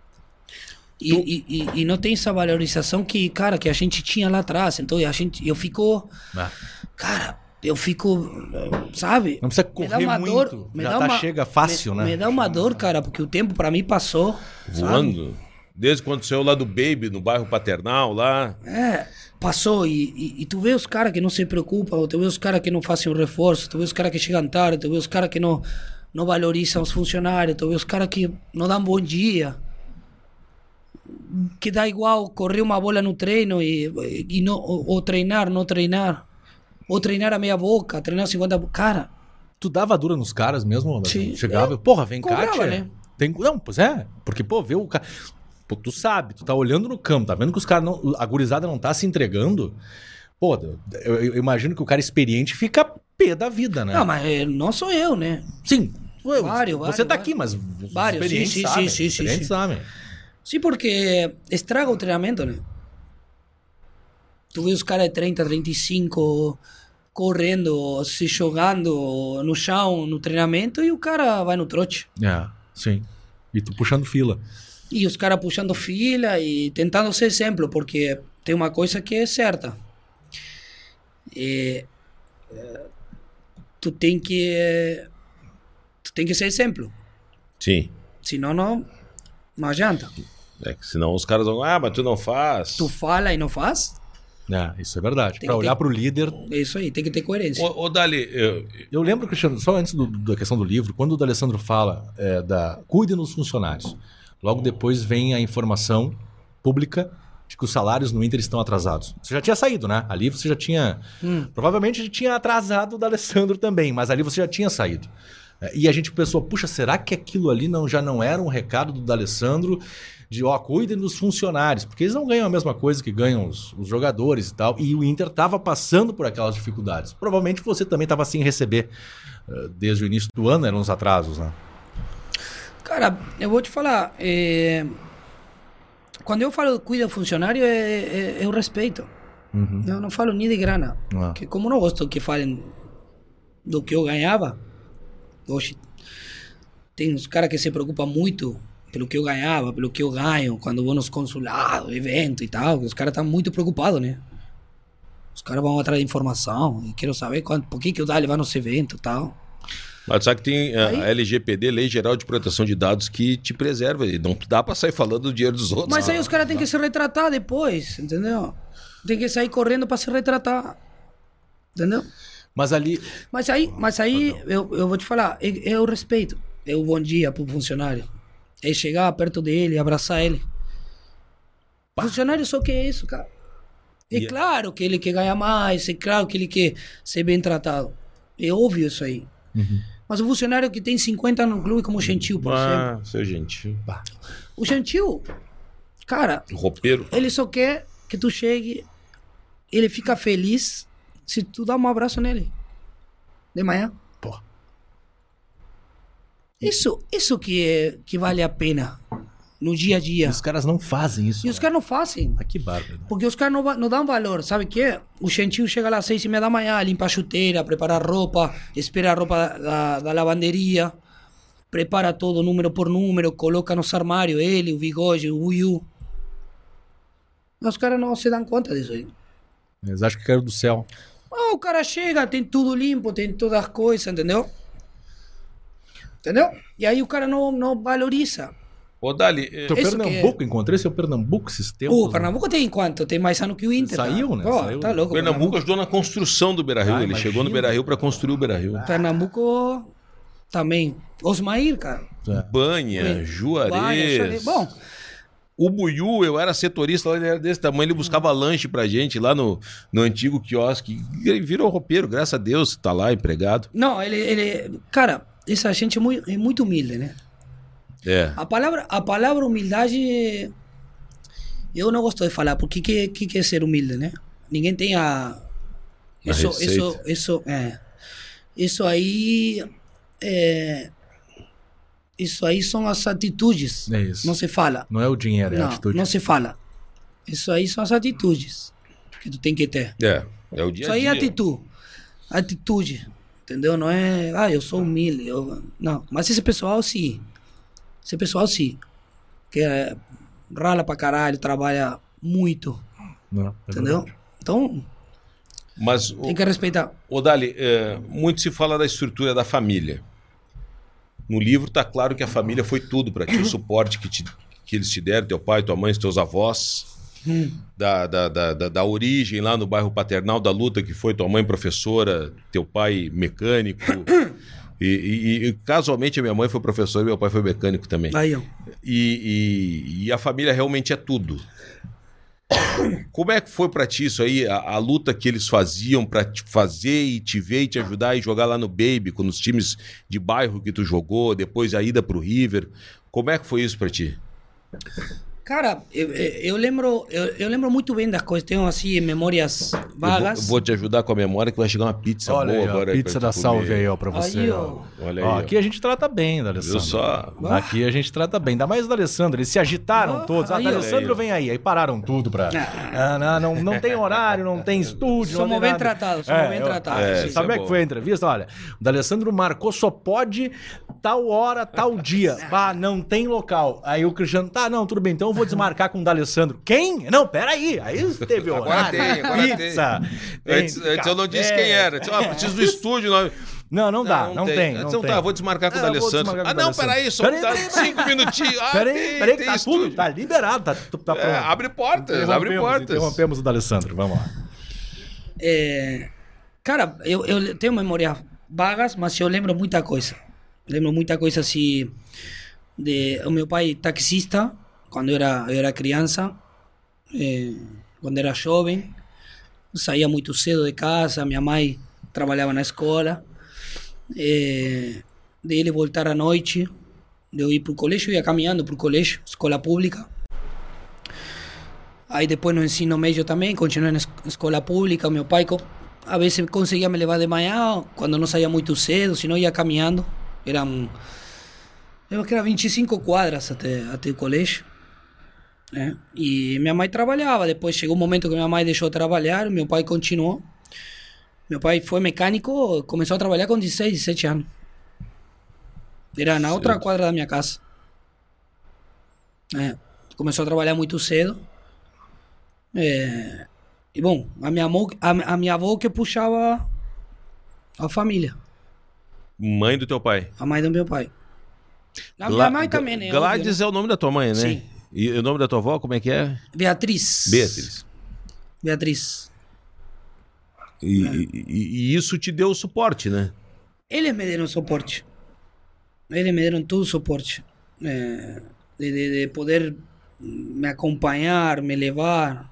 E não tem essa valorização que a gente tinha lá atrás. Então eu fico... Cara, sabe? Não precisa correr muito. Chega fácil, né? Me dá uma dor, cara, porque o tempo pra mim passou. Voando. Sabe? Desde quando saiu lá do Baby, no bairro Paternal, lá. Passou. E tu vê os caras que não se preocupam, tu vê os caras que não fazem o reforço, tu vê os caras que chegam tarde, tu vê os caras que não valorizam os funcionários, tu vê os caras que não dão bom dia. Que dá igual correr uma bola no treino e não, ou treinar, não treinar. Ou treinar a meia boca, treinar 50... Cara... Tu dava dura nos caras mesmo? Sim. Chegava... Vem cá, tia. Né? Não, pois é. Porque, vê o cara... Tu sabe, tu tá olhando no campo, tá vendo que os caras a gurizada não tá se entregando. Pô, eu imagino que o cara experiente fica pé da vida, né? Não, mas não sou eu, né? Sim. Vários, você tá aqui, mas vários, experientes sabem. Sim, porque estraga o treinamento, né? Tu vê os caras de 30, 35 correndo, se jogando no chão, no treinamento, e o cara vai no trote. Sim. E tu puxando fila. E os caras puxando fila e tentando ser exemplo, porque tem uma coisa que é certa. Tu tem que ser exemplo. Sim. Senão não adianta. Senão os caras vão, mas tu não faz. Tu fala e não faz? Isso é verdade. Tem pra que olhar ter... pro líder... É isso aí, tem que ter coerência. Ô Dali... Eu lembro, Cristiano, só antes da questão do livro, quando o D'Alessandro fala cuide dos funcionários, logo depois vem a informação pública de que os salários no Inter estão atrasados. Você já tinha saído, né? Ali você já tinha... Provavelmente já tinha atrasado o D'Alessandro também, mas ali você já tinha saído. E a gente pensou, puxa, será que aquilo ali já não era um recado do D'Alessandro de, cuidem dos funcionários, porque eles não ganham a mesma coisa que ganham os jogadores e tal, e o Inter estava passando por aquelas dificuldades. Provavelmente você também estava sem receber desde o início do ano, eram os atrasos, né? Cara, eu vou te falar, quando eu falo cuida do funcionário, eu respeito. Eu não falo nem de grana, porque como não gosto que falem do que eu ganhava, hoje tem uns caras que se preocupam muito pelo que eu ganhava, pelo que eu ganho, quando vou nos consulados, evento e tal, os caras estão muito preocupados, né? Os caras vão atrás de informação, e quero saber por que o Dali vai nos eventos e tal. Mas sabe que tem a LGPD, Lei Geral de Proteção de Dados, que te preserva, e não dá pra sair falando do dinheiro dos outros. Mas aí os caras têm que se retratar depois, entendeu? Tem que sair correndo pra se retratar, entendeu? Mas ali eu vou te falar, eu respeito, eu bom dia pro funcionário. É chegar perto dele, abraçar ele. O funcionário só quer isso, cara. É claro que ele quer ganhar mais, é claro que ele quer ser bem tratado. É óbvio isso aí. Mas o funcionário que tem 50 anos no clube, como o Gentil, por exemplo. Seu Gentil. O Gentil, cara, o roupeiro. Ele só quer que tu chegue, ele fica feliz se tu dá um abraço nele. De manhã. Pô. Isso que vale a pena no dia a dia. E os caras não fazem isso. E os caras não fazem. Que bárbaro. Porque os caras não dão valor. Sabe o que? O Gentil chega às 6:30 da manhã, limpa a chuteira, prepara a roupa, espera a roupa da lavanderia, prepara todo número por número, coloca nos armários, ele, o Bigode, o Uiu. Os caras não se dão conta disso aí. Eles acham que caiu do céu. O cara chega, tem tudo limpo, tem todas as coisas, entendeu? Entendeu? E aí o cara não valoriza. Ô, Dali... Teu Pernambuco, encontrei seu Pernambuco esses tempos. O Pernambuco tem quanto? Tem mais ano que o Inter. Saiu, né? Saiu. Tá louco. O Pernambuco ajudou na construção do Beira-Rio. Ele chegou no Beira-Rio pra construir o Beira-Rio. Pernambuco também. Osmair, cara. Banha, Juarez. Bom... O Buiú, eu era setorista lá, ele era desse tamanho, ele buscava lanche pra gente lá no antigo quiosque. Ele virou roupeiro, graças a Deus, tá lá empregado. Não, ele cara, essa gente é muito humilde, né? A palavra humildade, eu não gosto de falar, porque que é ser humilde, né? Ninguém tem Isso aí são as atitudes. É isso. Não se fala. Não é o dinheiro, é a atitude. Não se fala. Isso aí são as atitudes que tu tem que ter. É o dia a dia. Isso aí é atitude. Entendeu? Não é, eu sou humilde. Não, mas esse pessoal sim. Que rala pra caralho, trabalha muito. Entendeu? Verdade. Então, mas tem que respeitar. Ô Dali, muito se fala da estrutura da família. No livro tá claro que a família foi tudo para ti, o suporte que eles te deram, teu pai, tua mãe, teus avós, da origem lá no bairro Paternal, da luta que foi tua mãe professora, teu pai mecânico, e casualmente a minha mãe foi professora e meu pai foi mecânico também. Aí, ó. E a família realmente é tudo. Como é que foi pra ti isso aí, a luta que eles faziam pra te fazer e te ver e te ajudar e jogar lá no Baby, com os times de bairro que tu jogou, depois a ida pro River, como é que foi isso pra ti? Cara, eu lembro muito bem das coisas. Tenho, assim, memórias vagas. Vou te ajudar com a memória que vai chegar uma pizza Olha boa aí, ó, agora. pizza da Salve aí, ó, pra você. Aí, ó. Olha aí, Ó, ó. aqui a gente trata bem, D'Alessandro. Viu só? Aqui a gente trata bem. Ainda mais o D'Alessandro. Eles se agitaram todos. aí, ó. D'Alessandro vem aí. Aí pararam tudo pra... não tem horário, não tem estúdio. Somos não tem bem nada. tratados, somos bem tratados. sim. Sabe como é que foi a entrevista? Olha, o D'Alessandro marcou, só pode tal hora, tal dia. Não tem local. Aí o Cristiano, não, tudo bem, então eu vou desmarcar com o D'Alessandro. Quem? Não, peraí. Aí teve horário. Agora pizza. tem. Antes eu não disse quem era. Disse, preciso do estúdio. Não dá, não tem. Então tá, vou desmarcar com o D'Alessandro. Peraí, só dá 5 minutinhos. Peraí, que tá estúdio. tudo, tá liberado, tá pronto. Abre portas, abre portas. Interrompemos o D'Alessandro, vamos lá. Cara, eu tenho memórias vagas, mas eu lembro muita coisa. Lembro muita coisa assim. O meu pai taxista, quando eu era criança, quando era jovem, saía muito cedo de casa, minha mãe trabalhava na escola, de ele voltar à noite, de eu ir para o colégio, eu ia caminhando para o colégio, escola pública. Aí depois no ensino médio também, continuei na escola pública, meu pai a vezes conseguia me levar de manhã, quando não saía muito cedo, senão ia caminhando, eu acho que era 25 quadras até o colégio. E minha mãe trabalhava, depois chegou um momento que minha mãe deixou de trabalhar, meu pai continuou. Meu pai foi mecânico, começou a trabalhar com 16, 17 anos. Era na outra quadra da minha casa. Começou a trabalhar muito cedo. E bom, a minha avó que puxava a família. Mãe do teu pai? A mãe do meu pai. A minha mãe também, né? Gladys é o nome da tua mãe, né? Sim. E o nome da tua avó, como é que é? Beatriz. E isso te deu suporte, né? Eles me deram suporte. Eles me deram todo o suporte. De poder me acompanhar, me levar.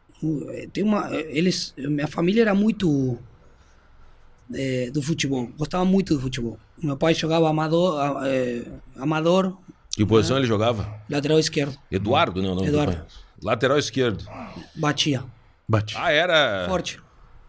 Minha família era muito do futebol. Gostava muito do futebol. Meu pai jogava amador. Que posição ele jogava? Lateral esquerdo. Eduardo, não? Eduardo. Lateral esquerdo. Batia. Era... Forte.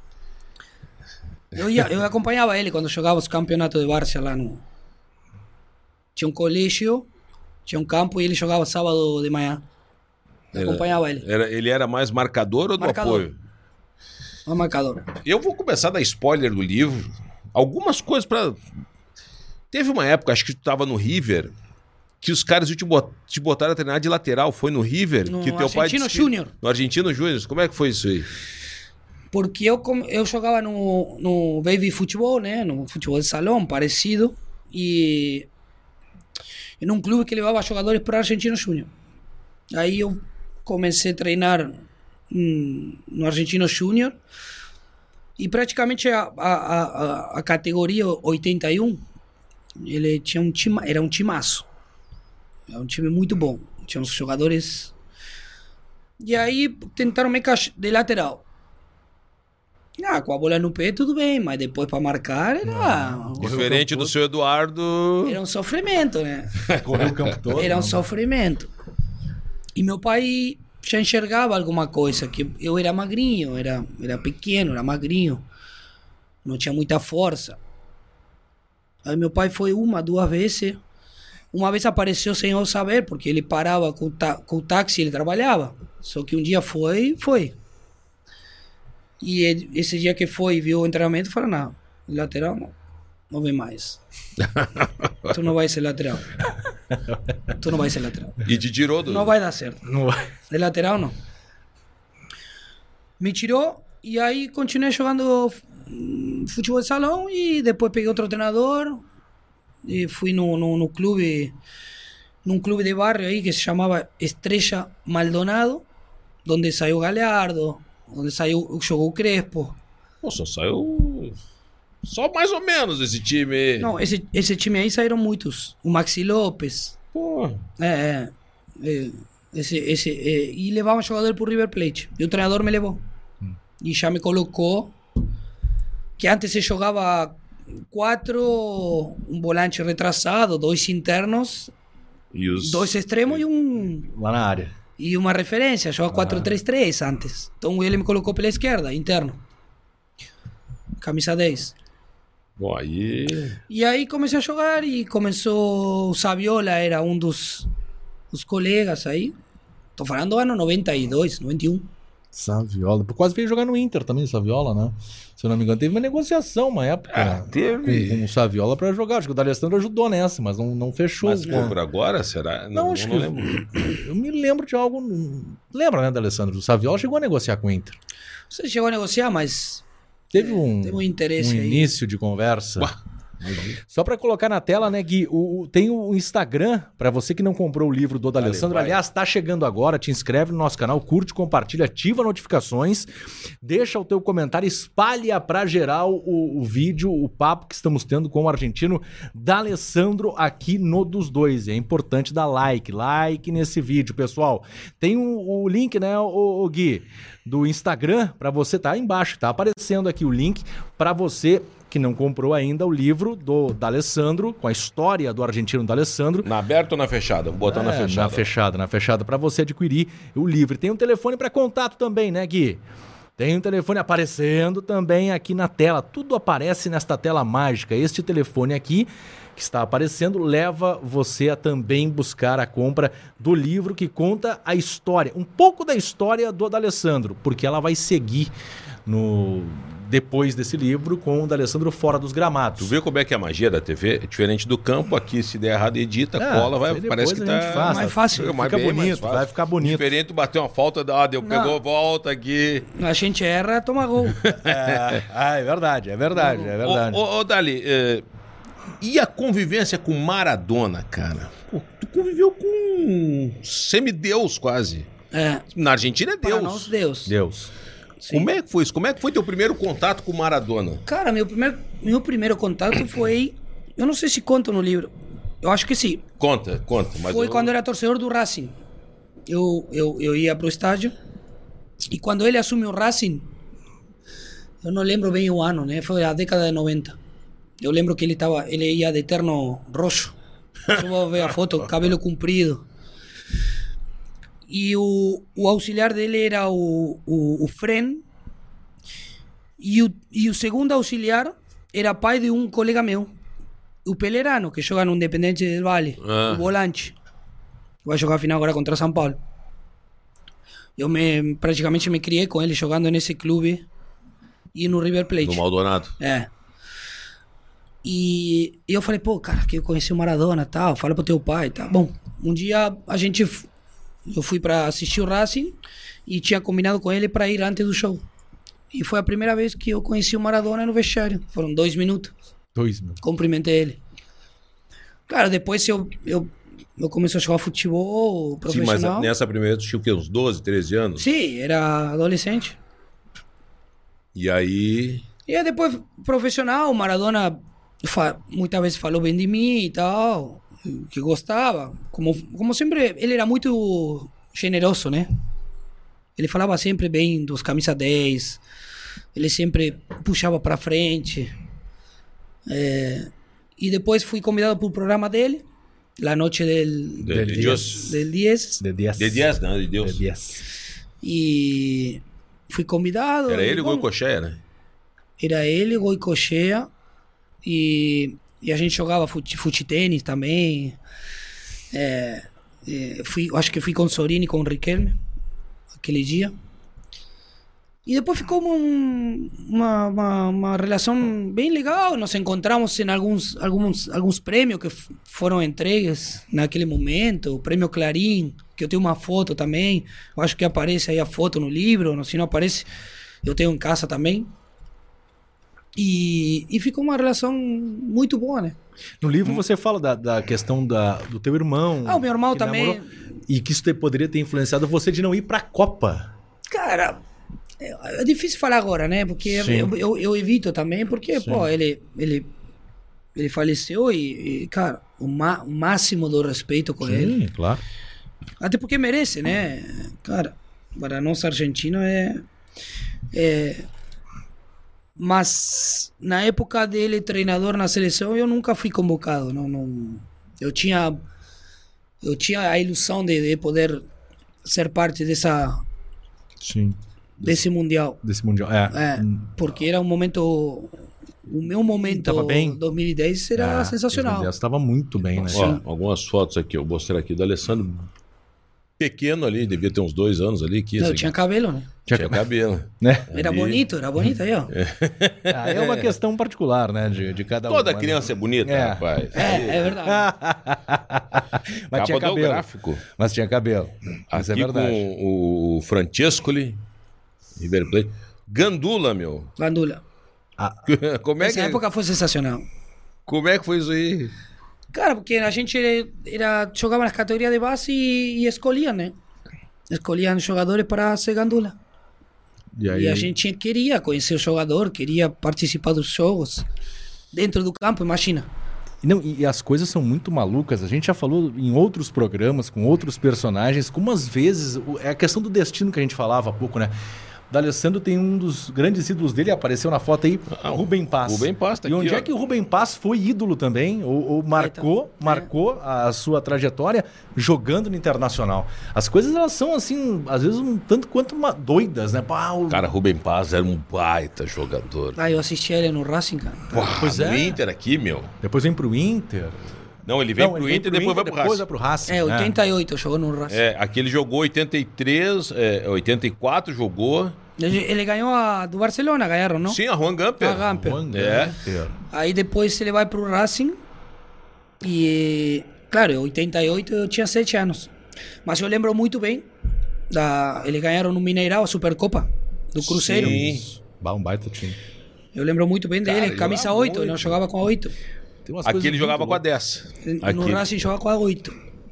Eu acompanhava ele quando jogava os campeonatos de Várzea lá no... Tinha um colégio, tinha um campo e ele jogava sábado de manhã. Eu acompanhava ele. Ele era mais marcador ou do apoio? Mais marcador. Eu vou começar a dar spoiler do livro. Algumas coisas pra... Teve uma época, acho que tu tava no River, que os caras te botaram a treinar de lateral. Foi no River? No que teu pai Argentino Júnior. No Argentino Júnior. Como é que foi isso aí? Porque eu jogava no baby futebol, né? No futebol de salão, parecido. E em um clube que levava jogadores para Argentino Júnior. Aí eu comecei a treinar no Argentino Júnior. E praticamente a categoria 81, ele tinha era um timaço. Era um time muito bom. Tinha uns jogadores. E aí tentaram me encaixar de lateral. Com a bola no pé tudo bem, mas depois para marcar era... Diferente do seu Eduardo... Era um sofrimento, né? Correu o campo todo. Era um sofrimento. E meu pai já enxergava alguma coisa, que eu era magrinho, era pequeno, era magrinho. Não tinha muita força. Aí meu pai foi 1, 2 vezes. Uma vez apareceu sem eu saber, porque ele parava com o táxi, ele trabalhava. Só que um dia foi. E ele, esse dia que foi e viu o treinamento, falou, não, lateral não vem mais. Tu não vai ser lateral. Tu não vai ser lateral. E te tirou do... Não vai dar certo. Não vai. De lateral, não. Me tirou e aí continuei jogando futebol de salão e depois peguei outro treinador e fui num clube de barrio aí que se chamava Estrella Maldonado, onde saiu Galhardo, onde jogou o Crespo. Nossa, saiu... Só mais ou menos esse time. Não, esse time aí saíram muitos. O Maxi Lopes. Pô. E levava jogador pro River Plate. E o treinador me levou. E já me colocou. Que antes se jogava 4, um volante retrasado, 2 internos, E os... 2 extremos e um... Lá na área. E uma referência, jogava 4-3-3 antes. Então ele me colocou pela esquerda, interno. Camisa 10. Bom, aí... E aí comecei a jogar e começou... O Saviola era um dos colegas aí. Tô falando ano 92, 91. Saviola. Quase veio jogar no Inter também, Saviola, né? Se eu não me engano, teve uma negociação uma época né? Teve. Com o Saviola pra jogar. Acho que o D'Alessandro ajudou nessa, mas não fechou. Mas por agora, será? Não, acho que lembro. Eu me lembro de algo... Lembra, né, D'Alessandro? O Saviola chegou a negociar com o Inter. Você chegou a negociar, mas... Teve um interesse aí. Início de conversa. Só para colocar na tela, né, Gui, tem o Instagram, para você que não comprou o livro do D'Alessandro. Aliás, tá chegando agora, te inscreve no nosso canal, curte, compartilha, ativa notificações, deixa o teu comentário, espalha para geral o vídeo, o papo que estamos tendo com o argentino D'Alessandro aqui no Dos Dois. É importante dar like nesse vídeo, pessoal. Tem o link, né, o Gui, do Instagram, para você, tá aí embaixo, tá aparecendo aqui o link para você que não comprou ainda o livro do D'Alessandro, com a história do argentino D'Alessandro. Na aberta ou na fechada? Vou botar na fechada. Na fechada, para você adquirir o livro. Tem um telefone para contato também, né, Gui? Tem um telefone aparecendo também aqui na tela. Tudo aparece nesta tela mágica. Este telefone aqui, que está aparecendo, leva você a também buscar a compra do livro que conta a história, um pouco da história do D'Alessandro, porque ela vai seguir depois desse livro com o D'Alessandro fora dos gramados. Tu vê como é que é a magia da TV? É diferente do campo, aqui se der errado, edita, cola, parece que tá... Mais fácil. Fica bonito, vai ficar bonito. Diferente, bater uma falta, pegou, volta aqui. A gente erra, toma gol. É verdade. Ô Dali, e a convivência com Maradona, cara? Pô, tu conviveu com um semideus quase. Na Argentina é Deus. Para nós, Deus. Sim. Como é que foi isso? Como é que foi teu primeiro contato com o Maradona? Cara, meu primeiro contato foi... Eu não sei se conta no livro. Eu acho que sim. Conta. Mas foi quando eu era torcedor do Racing. Eu ia pro estádio e quando ele assumiu o Racing, eu não lembro bem o ano, né? Foi a década de 90. Eu lembro que ele ia de terno roxo. Eu vou ver a foto, cabelo comprido. E o auxiliar dele era o Fren. E o segundo auxiliar era pai de um colega meu, o Pelerano, que joga no Independente del Valle, o volante. Vai jogar a final agora contra São Paulo. Eu praticamente me criei com ele jogando nesse clube e no River Plate. No Maldonado. E eu falei, pô, cara, que eu conheci o Maradona e tal, fala pro teu pai e tal. Bom, um dia eu fui para assistir o Racing e tinha combinado com ele para ir antes do show. E foi a primeira vez que eu conheci o Maradona no vestiário. Foram 2 minutos. 2 minutos. Cumprimentei ele. Claro, depois eu comecei a jogar futebol profissional. Sim, mas nessa primeira tu tinha o quê? Uns 12, 13 anos? Sim, era adolescente. E aí... E aí depois, profissional, o Maradona muitas vezes falou bem de mim e tal, que gostava. Como sempre, ele era muito generoso, né? Ele falava sempre bem dos camisa 10, ele sempre puxava para frente. E depois fui convidado para o programa dele, La Noche del 10. De 10, não, de Deus. De 10. E fui convidado. Era ele o Goicoechea, né? Era ele, Goicoechea. E a gente jogava fute-tênis também. Acho que fui com o Sorini e com o Riquelme aquele dia. E depois ficou uma relação bem legal. Nos encontramos em alguns prêmios que foram entregues naquele momento. O Prêmio Clarim, que eu tenho uma foto também. Eu acho que aparece aí a foto no livro. Se não aparece, eu tenho em casa também. E ficou uma relação muito boa, né? No livro você fala da questão do teu irmão. O meu irmão também. Namorou, e que isso poderia ter influenciado você de não ir pra Copa. Cara, é difícil falar agora, né? Porque eu evito também, porque, pô, ele faleceu e, cara, o máximo do respeito com ele. Sim, claro. Até porque merece, né? Cara, para nós argentinos Mas na época dele treinador na seleção, eu nunca fui convocado. Não. Eu tinha a ilusão de poder ser parte Sim. desse Mundial. Desse Mundial, Porque era um momento... O meu momento, Tava bem. 2010, era sensacional. Estava muito bem, né? Ó, algumas fotos aqui, eu vou mostrar aqui do Alessandro. Pequeno ali, devia ter uns 2 anos ali. Não, tinha cabelo, né? Tinha cabelo. Né? Era bonito aí, ó. É uma questão particular, né? De cada um. Toda criança é bonita, rapaz. É verdade. Mas tinha Capa do cabelo. gráfico. Mas tinha cabelo. Isso é Aqui verdade. com o Francescoli, River Plate. Gandula, meu. Gandula. Como é Essa época foi sensacional. Como é que foi isso aí? Cara, porque a gente jogava nas categorias de base e escolhiam, né? Escolhiam jogadores para ser Gandula. E aí... E a gente queria conhecer o jogador, queria participar dos jogos. Dentro do campo, imagina. Não, e as coisas são muito malucas. A gente já falou em outros programas, com outros personagens, como às vezes... É a questão do destino que a gente falava há pouco, né? O D'Alessandro tem um dos grandes ídolos dele, apareceu na foto aí, Rubem Paz. Rubem Paz tá E onde aqui, é que o Rubem Paz foi ídolo também, ou marcou a sua trajetória jogando no Internacional. As coisas, elas são assim, às vezes um tanto quanto doidas, né? Cara, Rubem Paz era um baita jogador. Eu assisti ele no Racing, cara. Pois No Inter aqui, meu. Depois vem pro Inter. Não, ele veio pro Inter e depois vai pro Racing. Vai pro Racing. 88 jogou no Racing. Aqui ele jogou 83, 84 jogou. Ele ganhou a do Barcelona, ganharam, não? Sim, a Juan Gamper. A Gamper. Aí depois ele vai pro Racing e, claro, em 88 eu tinha 7 anos. Mas eu lembro muito bem, eles ganharam no Mineirão a Supercopa do Cruzeiro. Sim. Um baita time. Eu lembro muito bem dele, camisa 8, ele não jogava com a 8. Aqui ele jogava com a 10. No Racing jogava com a 8.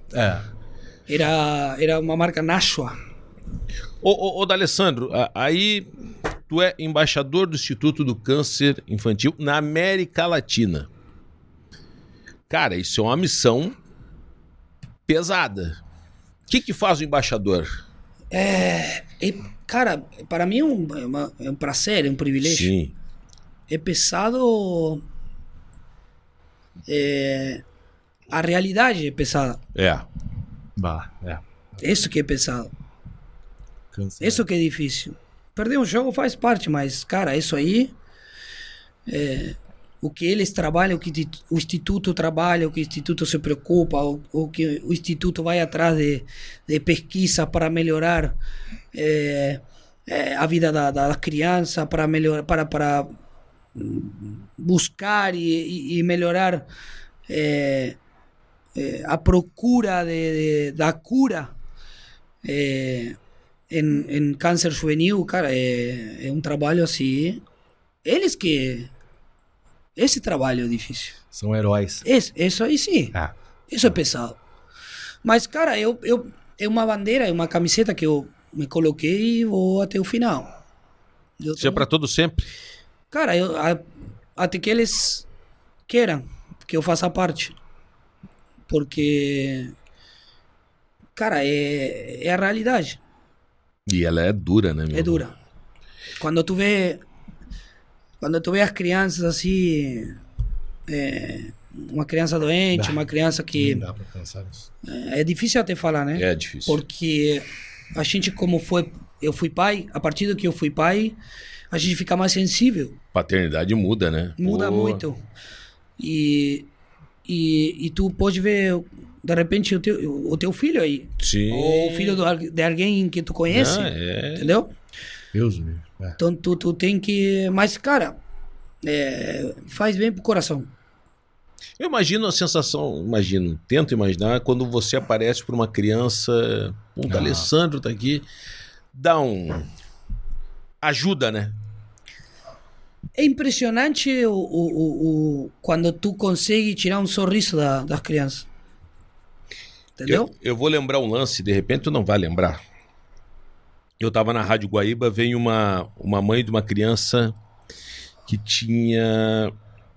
Era uma marca Nashua. Ô D'Alessandro, aí tu é embaixador do Instituto do Câncer Infantil na América Latina. Cara, isso é uma missão pesada. O que faz o embaixador? Cara, para mim é um prazer, é um privilégio. Sim. É pesado... a realidade é pesada. Isso que é pesado. Isso que é difícil. Perder um jogo faz parte, mas, cara, isso aí... o que eles trabalham, o que o Instituto trabalha, o que o Instituto se preocupa, o que o Instituto vai atrás de pesquisa para melhorar a vida da criança, para melhorar, para buscar e melhorar a procura da cura em câncer juvenil, cara, é um trabalho assim. Esse trabalho é difícil. São heróis. Isso aí sim. Isso é pesado. Mas, cara, é uma bandeira, é uma camiseta que eu me coloquei e vou até o final. Isso é para todo sempre? Cara, até que eles queiram que eu faça parte. Porque, cara, é a realidade. E ela é dura, né, meu? É dura. Quando tu vê as crianças assim, uma criança doente, uma criança que... Não dá pra pensar nisso. É difícil até falar, né? É difícil. Porque a gente, eu fui pai, a partir do que eu fui pai, a gente fica mais sensível. Paternidade muda, né? Muda muito. E tu pode ver, de repente, o teu filho aí. Sim. Ou o filho de alguém que tu conhece. Entendeu? Deus me livre. Então tu tem que... Mas, cara, faz bem pro coração. Eu imagino a sensação, tento imaginar quando você aparece para uma criança, o D'Alessandro tá aqui, ajuda, né? É impressionante quando tu consegue tirar um sorriso das crianças. Entendeu? Eu vou lembrar um lance, de repente tu não vai lembrar. Eu tava na Rádio Guaíba, veio uma mãe de uma criança que tinha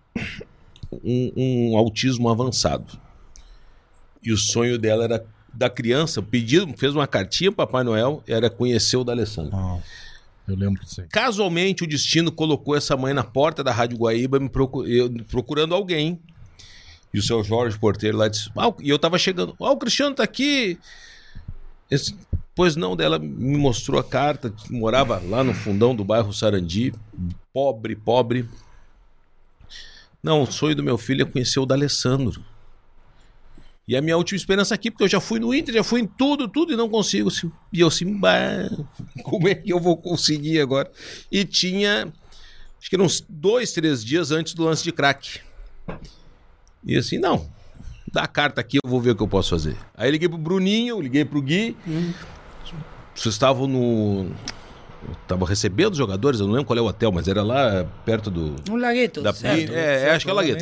um autismo avançado. E o sonho dela era, da criança, fez uma cartinha para Papai Noel, era conhecer o D'Alessandro. Eu lembro disso aí. Casualmente, o destino colocou essa mãe na porta da Rádio Guaíba, procurando alguém. E o seu Jorge Porteiro lá disse... e eu tava chegando. O Cristiano tá aqui. Pois não, dela me mostrou a carta, morava lá no fundão do bairro Sarandi, pobre. Não, o sonho do meu filho é conhecer o D'Alessandro. E a minha última esperança aqui, porque eu já fui no Inter, já fui em tudo, e não consigo. E eu assim, como é que eu vou conseguir agora? E tinha, acho que eram uns 2, 3 dias antes do lance de craque. E assim, não, dá a carta aqui, eu vou ver o que eu posso fazer. Aí liguei pro Bruninho, liguei pro Gui. Vocês estavam no... Estavam recebendo os jogadores, eu não lembro qual é o hotel, mas era lá perto do... Um Lagueto, certo. Acho que é Lagueto.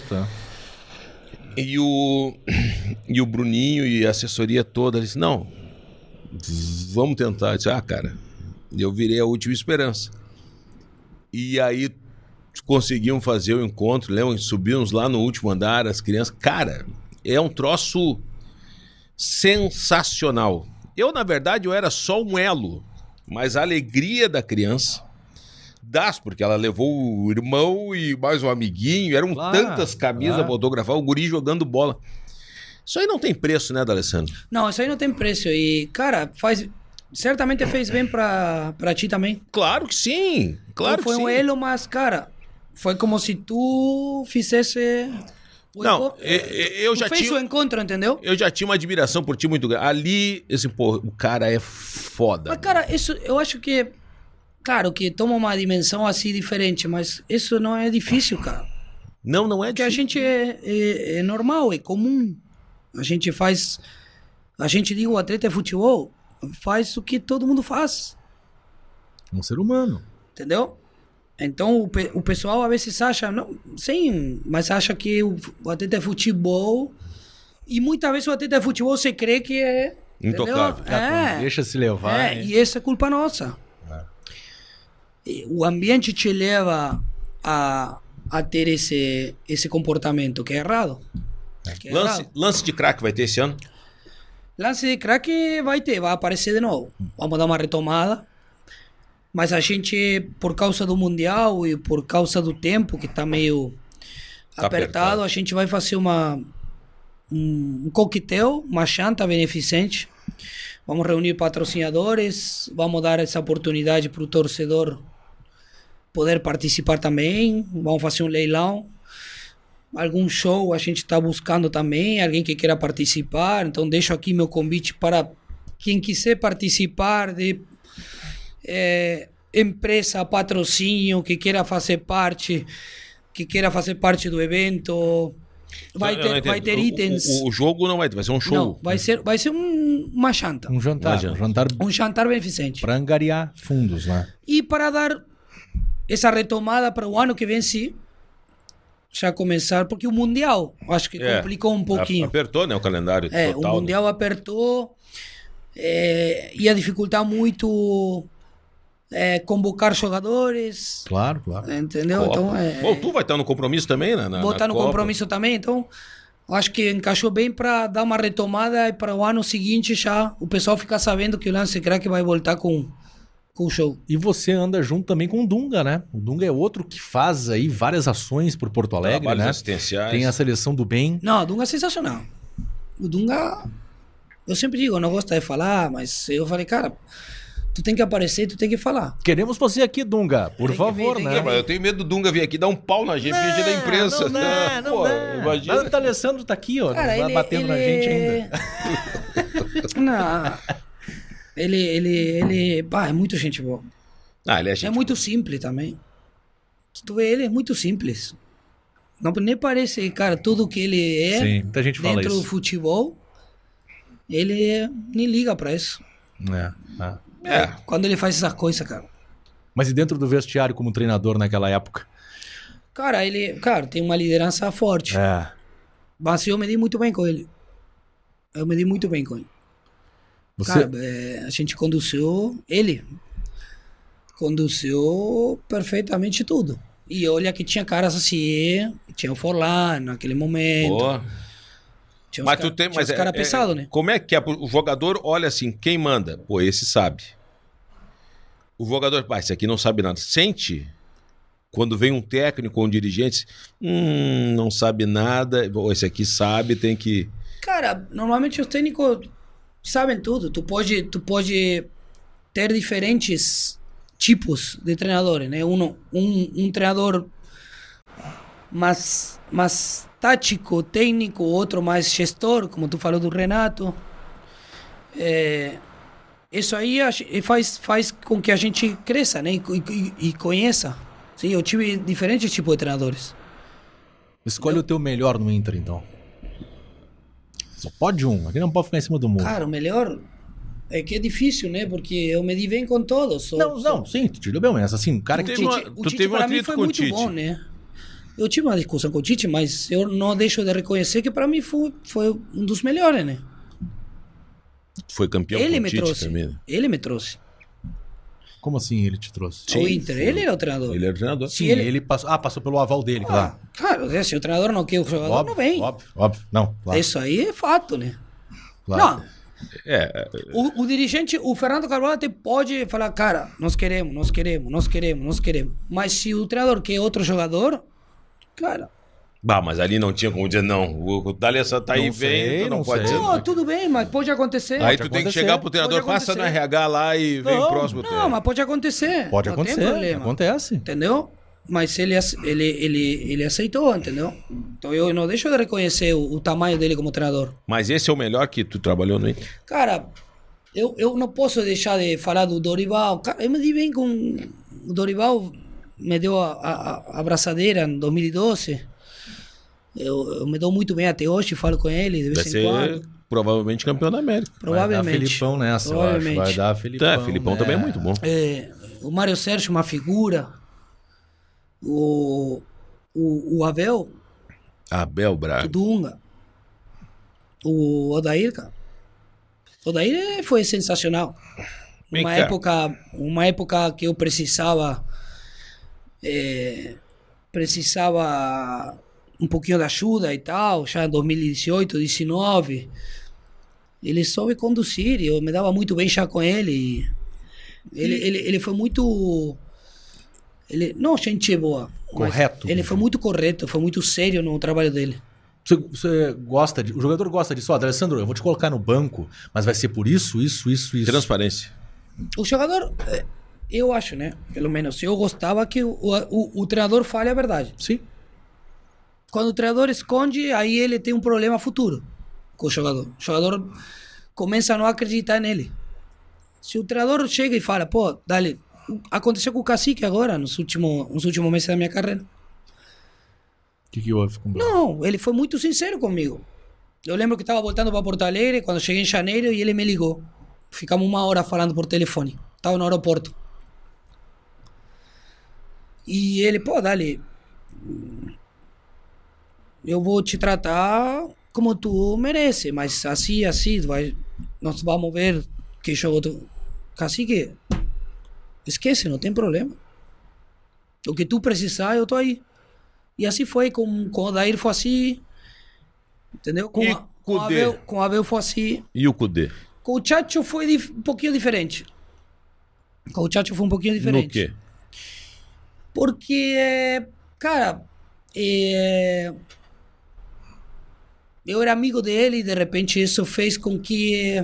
E o Bruninho e a assessoria toda, eles disseram, não, vamos tentar. Eu disse, cara, eu virei a última esperança. E aí conseguimos fazer o encontro, lembra? Subimos lá no último andar, as crianças. Cara, é um troço sensacional. Eu, na verdade, eu era só um elo, mas a alegria da criança, porque ela levou o irmão e mais um amiguinho, eram tantas camisas para autografar, o guri jogando bola. Isso aí não tem preço, né, D'Alessandro? Não, isso aí não tem preço. E, cara, certamente fez bem pra ti também. Claro que sim, claro então, que sim. Foi um elo, mas, cara, foi como se tu fizesse... Eu já fez o encontro, entendeu? Eu já tinha uma admiração por ti muito grande. Ali, o cara é foda. Mas, cara, isso eu acho que... Claro que toma uma dimensão assim diferente, mas isso não é difícil, cara. Não é difícil. Porque a gente é normal, é comum. A gente faz... o atleta de futebol faz o que todo mundo faz. Um ser humano. Entendeu? Então o pessoal às vezes acha, não, sim, mas acha que o atleta de futebol, e muitas vezes o atleta de futebol se crê que é intocável. Deixa se levar. E essa é culpa nossa. O ambiente te leva a ter esse comportamento que é errado. Lance de craque vai ter esse ano? Lance de craque vai aparecer de novo. Vamos dar uma retomada. Mas a gente, por causa do Mundial e por causa do tempo, que está meio apertado, a gente vai fazer um coquetel, uma janta beneficente. Vamos reunir patrocinadores, vamos dar essa oportunidade para o torcedor poder participar também. Vamos fazer um leilão. Algum show a gente está buscando também, alguém que queira participar. Então deixo aqui meu convite para quem quiser participar de... empresa, patrocínio, que queira fazer parte do evento, vai ter itens. O jogo não vai ser um show. Não, vai ser uma janta. Um jantar beneficente. Para angariar fundos, né? E para dar essa retomada para o ano que vem, sim, já começar, porque o Mundial, acho que complicou um pouquinho. Apertou, né, o calendário total. O Mundial apertou, ia dificultar muito... convocar jogadores. Claro. Entendeu? Então, tu vai estar no compromisso também, né? Vou estar no compromisso também, então acho que encaixou bem para dar uma retomada e para o ano seguinte já o pessoal ficar sabendo que o Lance Crack vai voltar com o show. E você anda junto também com o Dunga, né? O Dunga é outro que faz aí várias ações por Porto Alegre, trabalhos né? assistenciais. Tem a seleção do bem. Não, o Dunga é sensacional. O Dunga, eu sempre digo, eu não gosto de falar, mas eu falei, cara, tu tem que aparecer, tu tem que falar. Queremos você aqui, Dunga, por favor, né? Mas eu tenho medo do Dunga vir aqui dar um pau na gente, porque a gente é da imprensa. Não. Imagina. O D'Alessandro tá aqui, ó. Cara, vai batendo na gente ainda. Não. Ele é muito gente boa. Ele é gente muito simples também. Tu vê, ele é muito simples. Não nem parece, cara, tudo que ele é. Sim, muita gente fala dentro isso. do futebol, ele nem liga pra isso. Quando ele faz essas coisas, cara. Mas e dentro do vestiário como treinador naquela época? Cara, ele tem uma liderança forte. Mas eu me dei muito bem com ele. Você... Cara, a gente conduziu perfeitamente tudo. E olha que tinha caras assim, tinha o Forlan naquele momento. Mas os caras pesados, né? Como é que o jogador olha assim, quem manda? Pô, esse sabe. O jogador, esse aqui não sabe nada. Sente quando vem um técnico ou um dirigente, não sabe nada, esse aqui sabe, tem que... Cara, normalmente os técnicos sabem tudo. Tu pode ter diferentes tipos de treinadores, né? Um treinador mais tático, técnico, outro mais gestor, como tu falou do Renato. Isso aí faz com que a gente cresça, né? E conheça. Sim, eu tive diferentes tipos de treinadores. Escolhe o teu melhor no Inter, então. Só pode um. Aqui não pode ficar em cima do muro. Cara, o melhor é que é difícil, né? Porque eu me di bem com todos. Sim, tu te deu bem, mas assim, um cara que... O Tite para mim foi muito bom, né? Eu tive uma discussão com o Tite, mas eu não deixo de reconhecer que para mim foi um dos melhores, né? Foi campeão Ele com o me Tite trouxe. também. Ele me trouxe. Como assim ele te trouxe? O Inter, ele era o treinador. Ele era o treinador. Sim, ele passou pelo aval dele, claro. Claro, se o treinador não quer o jogador, Óbvio, não vem. Óbvio. Não, claro. Isso aí é fato, né? Claro. Não. O dirigente, o Fernando Carvalho até pode falar, cara, nós queremos. Mas se o treinador quer outro jogador, cara... Mas ali não tinha como dizer não. O D'Alessandro tá aí, vem, tu não pode dizer. Não, tudo bem, mas pode acontecer. Aí tu tem que chegar pro treinador, passa no RH lá e vem o próximo treino. Não, mas pode acontecer. Pode acontecer, tem problema. acontece. Entendeu? Mas ele aceitou, entendeu? Então eu não deixo de reconhecer o tamanho dele como treinador. Mas esse é o melhor que tu trabalhou no Inter? Cara, eu não posso deixar de falar do Dorival. Cara, eu me di bem com o Dorival, me deu a abraçadeira em 2012. Eu me dou muito bem até hoje, falo com ele de vez em quando. Provavelmente campeão da América. Provavelmente. Vai dar Filipão nessa, eu acho. Vai dar Filipão. Filipão também é muito bom. O Mário Sérgio, uma figura. O Abel. Abel Braga. O Dunga. O Odair, cara. O Odair foi sensacional. Uma época que eu precisava um pouquinho de ajuda e tal, já em 2018, 2019. Ele soube conduzir, eu me dava muito bem já com ele. Ele foi muito... não, gente boa. Correto. Ele foi muito correto, foi muito sério no trabalho dele. Você gosta o jogador gosta disso. Alessandro, eu vou te colocar no banco, mas vai ser por isso. Transparência. O jogador, eu acho, né? Pelo menos, eu gostava que o treinador fale a verdade. Sim. Quando o treinador esconde, aí ele tem um problema futuro com o jogador. O jogador começa a não acreditar nele. Se o treinador chega e fala, pô, dale, aconteceu com o Cacique agora, nos últimos meses da minha carreira. O que houve com o Não, ele foi muito sincero comigo. Eu lembro que estava voltando para Porto Alegre, quando cheguei em janeiro, e ele me ligou. Ficamos 1 hora falando por telefone. Estava no aeroporto. E ele, pô, dale, eu vou te tratar como tu merece, mas assim, nós vamos ver que jogo tu... Cacique, esquece, não tem problema. O que tu precisar, eu tô aí. E assim foi, com o Odair foi assim, entendeu? Com o Abel foi assim. E o Cudê? Com o Chacho foi um pouquinho diferente. No quê? Porque, cara, eu era amigo dele e de repente isso fez com que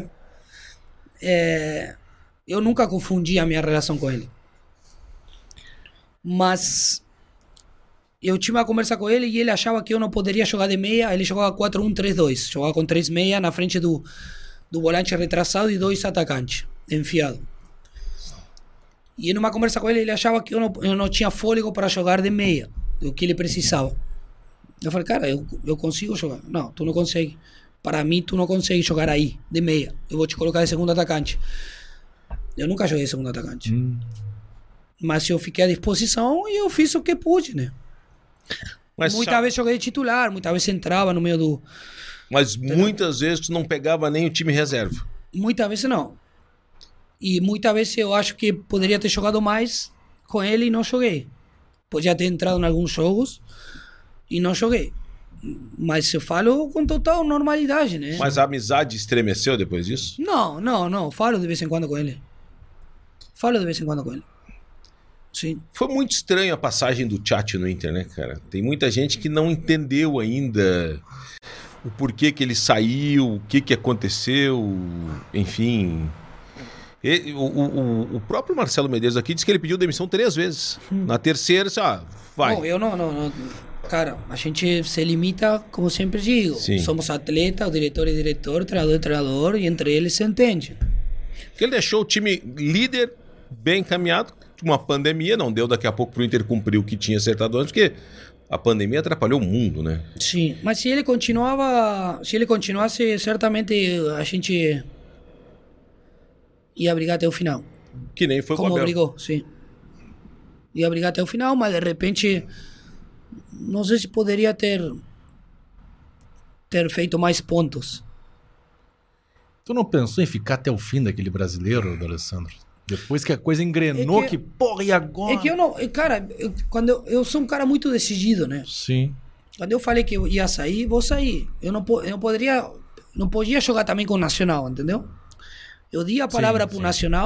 eu nunca confundi a minha relação com ele. Mas eu tinha uma conversa com ele e ele achava que eu não poderia jogar de meia. Ele jogava 4-1-3-2. Jogava com 3 meia na frente do volante retrasado e 2 atacantes, enfiado. E numa conversa com ele achava que eu não tinha fôlego para jogar de meia, o que ele precisava. Eu falei, cara, eu consigo jogar. Não, tu não consegue. Para mim, tu não consegue jogar aí, de meia. Eu vou te colocar de segundo atacante. Eu nunca joguei de segundo atacante. Mas eu fiquei à disposição e eu fiz o que pude, né? Muitas vezes joguei de titular, muitas vezes entrava no meio do... Mas muitas vezes tu não pegava nem o time reserva. Muitas vezes não. E muitas vezes eu acho que poderia ter jogado mais com ele e não joguei. Podia ter entrado em alguns jogos e não joguei. Mas eu falo com total normalidade, né? Mas a amizade estremeceu depois disso? Não. Falo de vez em quando com ele. Sim. Foi muito estranho a passagem do Tchatcho no Inter, né, cara? Tem muita gente que não entendeu ainda o porquê que ele saiu, o que aconteceu, enfim. O próprio Marcelo Medeiros aqui disse que ele pediu demissão 3 vezes. Na terceira, vai. Não, eu não. Cara, a gente se limita, como sempre digo. Sim. Somos atleta, o diretor é diretor, o treinador é treinador, e entre eles se entende. Porque ele deixou o time líder, bem encaminhado, uma pandemia, não deu daqui a pouco pro Inter cumprir o que tinha acertado antes, porque a pandemia atrapalhou o mundo, né? Sim, mas se ele continuasse, certamente a gente ia brigar até o final. Que nem foi com o Como Abel. brigou, sim. Ia brigar até o final, mas de repente não sei se poderia ter feito mais pontos. Tu não pensou em ficar até o fim daquele brasileiro, D'Alessandro? Depois que a coisa engrenou, porra, e agora? É que eu não... Cara, eu sou um cara muito decidido, né? Sim. Quando eu falei que eu ia sair, vou sair. Eu não podia jogar também com o Nacional, entendeu? Eu dei a palavra pro Nacional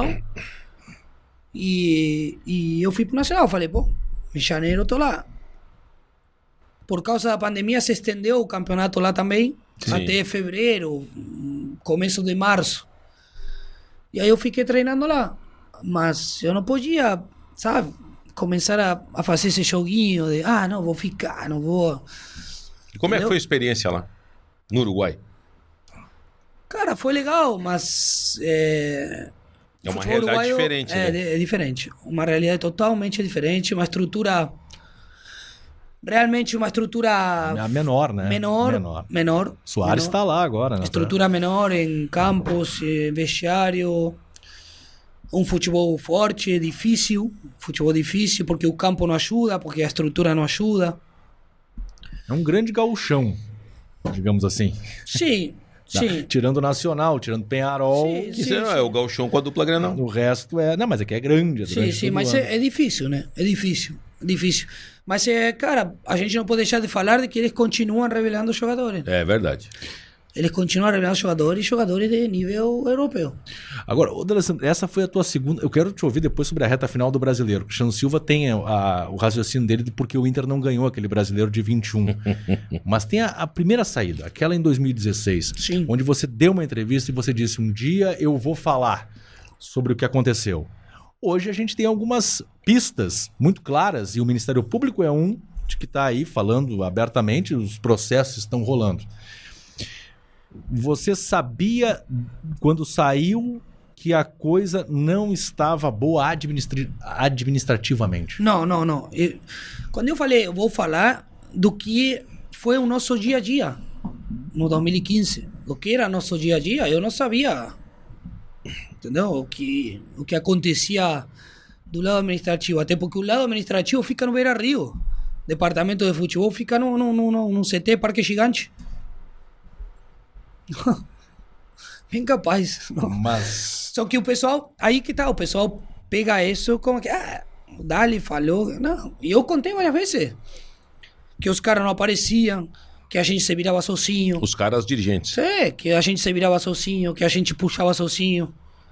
e eu fui pro Nacional. Falei, pô, em janeiro eu tô lá. Por causa da pandemia se estendeu o campeonato lá também, até fevereiro, começo de março. E aí eu fiquei treinando lá. Mas eu não podia, sabe, começar a fazer esse joguinho de, não, vou ficar, não vou... E como é que foi a experiência lá, no Uruguai? Cara, foi legal, mas... É uma realidade diferente, né? É diferente. Uma realidade totalmente diferente, uma estrutura... Realmente uma estrutura... Menor, né? Menor. Soares está lá agora, né? Estrutura menor em campos, vestiário... Um futebol forte, difícil. Futebol difícil porque o campo não ajuda, porque a estrutura não ajuda. É um grande gauchão, digamos assim. Sim, sim. Tirando o Nacional, tirando o Penharol. Sim. É o gauchão com a dupla Grenal. O resto é... Não, mas aqui é grande. Sim, mas é difícil, né? É difícil. Mas, cara, a gente não pode deixar de falar de que eles continuam revelando jogadores. É verdade. Eles continuam revelando jogadores de nível europeu. Agora, D'Alessandro, essa foi a tua segunda... Eu quero te ouvir depois sobre a reta final do Brasileiro. O Cristiano Silva tem o raciocínio dele de porque o Inter não ganhou aquele Brasileiro de 21. Mas tem a primeira saída, aquela em 2016, Sim. onde você deu uma entrevista e você disse, um dia eu vou falar sobre o que aconteceu. Hoje a gente tem algumas pistas muito claras e o Ministério Público é um que está aí falando abertamente, os processos estão rolando. Você sabia, quando saiu, que a coisa não estava boa administrativamente? Não. Quando eu falei, eu vou falar do que foi o nosso dia a dia no 2015. O que era nosso dia a dia, eu não sabia. Entendeu? O que acontecia do lado administrativo. Até porque o lado administrativo fica no Beira Rio. Departamento de futebol fica num CT Parque Gigante. Bem capaz. Mas... Só que o pessoal, aí que tá, o pessoal pega isso como que, o Dali falou. Não, e eu contei várias vezes que os caras não apareciam, que a gente se virava sozinho. Os caras dirigentes. Sim, que a gente se virava sozinho, que a gente puxava sozinho.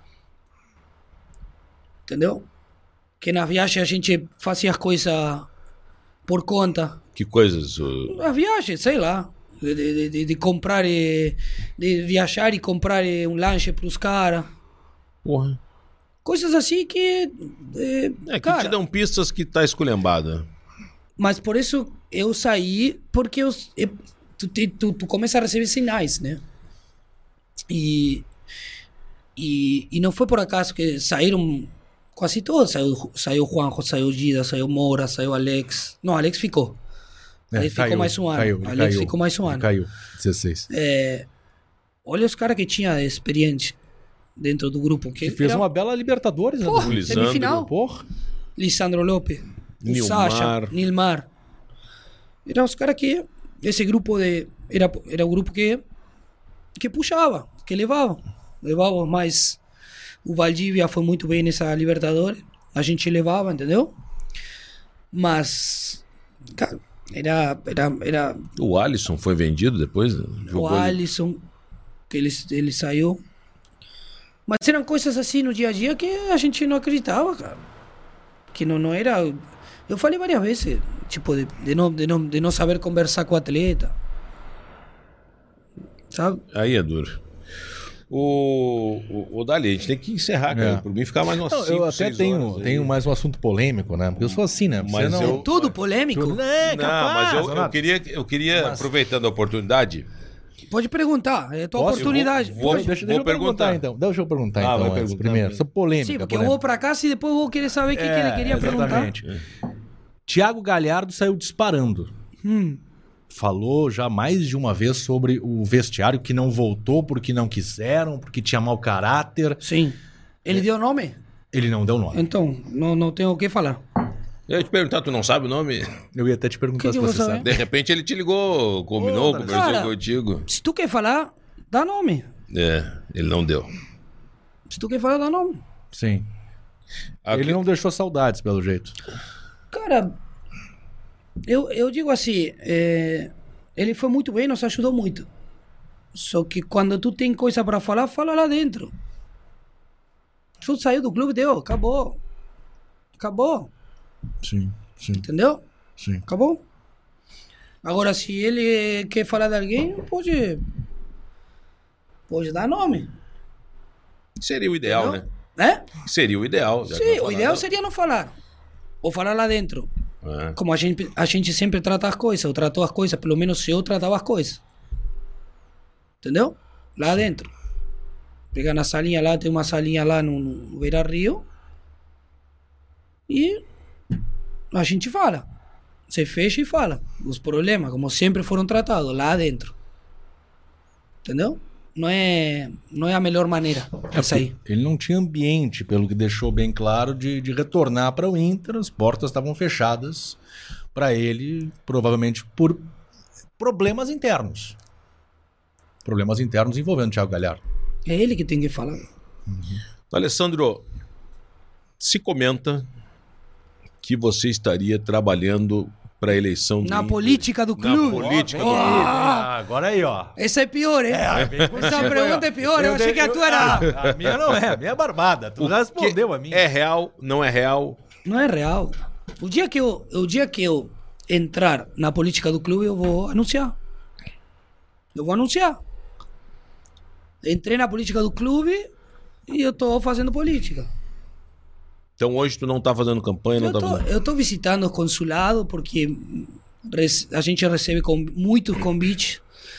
Entendeu? Que na viagem a gente fazia as coisas por conta. Que coisas? A viagem, sei lá. De comprar, de viajar e comprar um lanche para os caras. Porra. Coisas assim que... que cara, te dão pistas que tá esculhambada. Mas por isso eu saí, porque tu começa a receber sinais, né? E não foi por acaso que saíram quase todos. Saiu Juanjo, saiu Gida, saiu Moura, saiu Alex. Não, Alex ficou. Alex ficou mais um ano. Alex ficou mais um ano. Caiu, 16. Olha os caras que tinha experiente dentro do grupo. Que fez uma bela Libertadores, né? Porra, semifinal. Porra. Lisandro Lopes, Nilmar. Sacha, Nilmar. Eram os caras que... Esse grupo era o grupo que puxava, que levava. Levava mais... O Valdívia foi muito bem nessa Libertadores. A gente levava, entendeu? Mas... Cara, era... O Alisson foi vendido depois? O Alisson, que ele saiu. Mas eram coisas assim no dia a dia que a gente não acreditava, cara. Que não era... Eu falei várias vezes, tipo, de não saber conversar com o atleta. sabe? Aí é duro. O Dali, a gente tem que encerrar, cara. Por mim, ficar mais umas 5, Eu até 6 horas tenho mais um assunto polêmico, né? Porque eu sou assim, né? Mas Você eu- Tudo polêmico? Não, Não, mas Renato. eu queria aproveitando a oportunidade... Pode perguntar, é tua Posso? oportunidade. Deixa eu perguntar então. Deixa eu perguntar vai então antes, perguntar, primeiro. né? Sobre polêmica. Sim, porque eu polêmica. vou pra casa e depois eu vou querer saber o que ele queria perguntar. Exatamente. Thiago Galhardo saiu disparando. Falou já mais de uma vez sobre o vestiário que não voltou porque não quiseram, porque tinha mau caráter. Sim. Ele deu nome? Ele não deu nome. Então, não tenho o que falar. Eu ia te perguntar, tu não sabe o nome? Eu ia até te perguntar Que se eu vou você saber? sabe. De repente ele te ligou, combinou, conversou Cara, contigo. Se tu quer falar, dá nome. É, ele não deu. Se tu quer falar, dá nome. Sim. Aqui- Ele não deixou saudades, pelo jeito. Cara, eu digo assim, ele foi muito bem, nos ajudou muito. Só que quando tu tem coisa pra falar, fala lá dentro. Tu saiu do clube, deu, acabou. Acabou, Sim, sim, entendeu? sim. Acabou. Agora, se ele quer falar de alguém, pode dar nome, Seria o ideal, Entendeu? né? né? Seria o ideal. já que Sim, vai o falar, ideal não. seria não falar. Ou falar lá dentro. É. Como a gente sempre trata as coisas, ou tratou as coisas, pelo menos eu tratava as coisas. Entendeu? Lá dentro. Pega na salinha lá, tem uma salinha lá no Beira Rio. E a gente fala. Você fecha e fala. Os problemas, como sempre foram tratados, lá dentro. Entendeu? Não é a melhor maneira. Essa aí. Ele não tinha ambiente, pelo que deixou bem claro, de retornar para o Inter. As portas estavam fechadas para ele, provavelmente por problemas internos. Problemas internos envolvendo o Thiago Galhardo. É ele que tem que falar. Alessandro, se comenta que você estaria trabalhando para a eleição do Na Inter. política do Na clube. política do Agora aí, ó. Essa é pior, hein? Essa pergunta é pior. Eu achei que a tua era. A minha não é, a minha é barbada. Tu já respondeu a minha. É real, não é real? Não é real. O dia que eu entrar na política do clube, eu vou anunciar. Eu vou anunciar. Entrei na política do clube e eu tô fazendo política. Então hoje tu não tá fazendo campanha, não tá fazendo... Eu tô visitando o consulado porque a gente recebe muitos convites.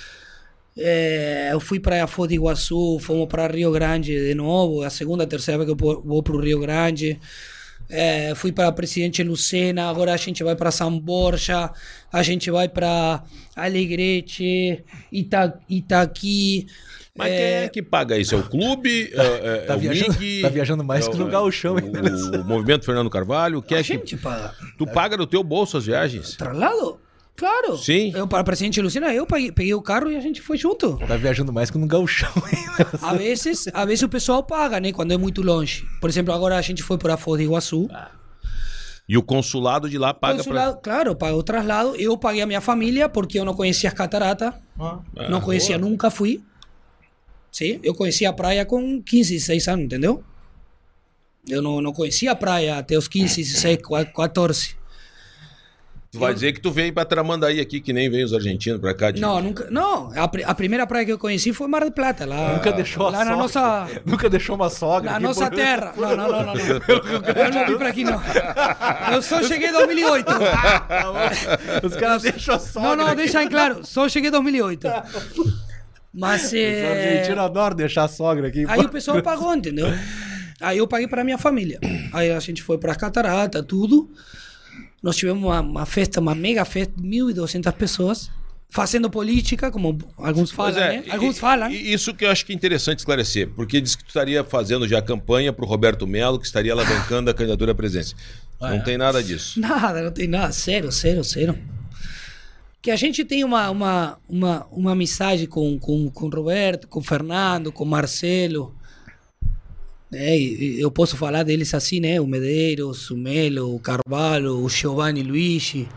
Eu fui para Foz do Iguaçu, fomos para Rio Grande de novo, a segunda, a terceira vez que eu vou para o Rio Grande. Fui para Presidente Lucena, agora a gente vai para São Borja, a gente vai para Alegrete, Itaqui. Mas quem é que paga isso? É o clube? É o MIG? Tá viajando mais que no Gauchão ainda. O Movimento Fernando Carvalho? Quem A é que... gente paga. Tu paga do teu bolso as viagens? Traslado? Claro. Sim. Eu para Presidente Lucena, eu peguei o carro e a gente foi junto. Tá viajando mais que no Gauchão ainda. A vezes o pessoal paga, né? Quando é muito longe. Por exemplo, agora a gente foi para Foz do Iguaçu. E o consulado de lá paga Consulado, claro, paga o traslado. Eu paguei a minha família porque eu não conhecia as cataratas. Não conhecia, boa. nunca fui. Sim, eu conhecia a praia com 15, 16 anos, entendeu? Eu não conhecia a praia até os 15, 16, 14. Tu vai dizer que tu veio pra Tramandaí aqui, que nem veio os argentinos pra cá. Não, nunca. Não, a primeira praia que eu conheci foi Mar del Plata. Lá, Nunca deixou a lá na sogra. nossa. Nunca deixou uma sogra. Na aqui nossa por- terra. Não. Eu não vim pra aqui, não. Eu só cheguei em 2008. Os caras deixam a sogra. Não, deixa em claro. Só cheguei em 2008. Mas Os argentinos adoram deixar a sogra aqui. aí o pessoal pagou, entendeu? Aí eu paguei para minha família. Aí a gente foi para as cataratas, tudo. Nós tivemos uma festa, uma mega festa, 1.200 pessoas, fazendo política, como alguns falam, né? Alguns falam. E isso que eu acho que é interessante esclarecer, porque diz que tu estaria fazendo já campanha pro Roberto Melo, que estaria alavancando a candidatura à presidência. Não tem nada disso. Nada, não tem nada. Sério. Que a gente tem uma amizade com o Roberto, com o Fernando, com o Marcelo. E eu posso falar deles assim, né? O Medeiros, o Melo, o Carvalho, o Giovanni Luigi.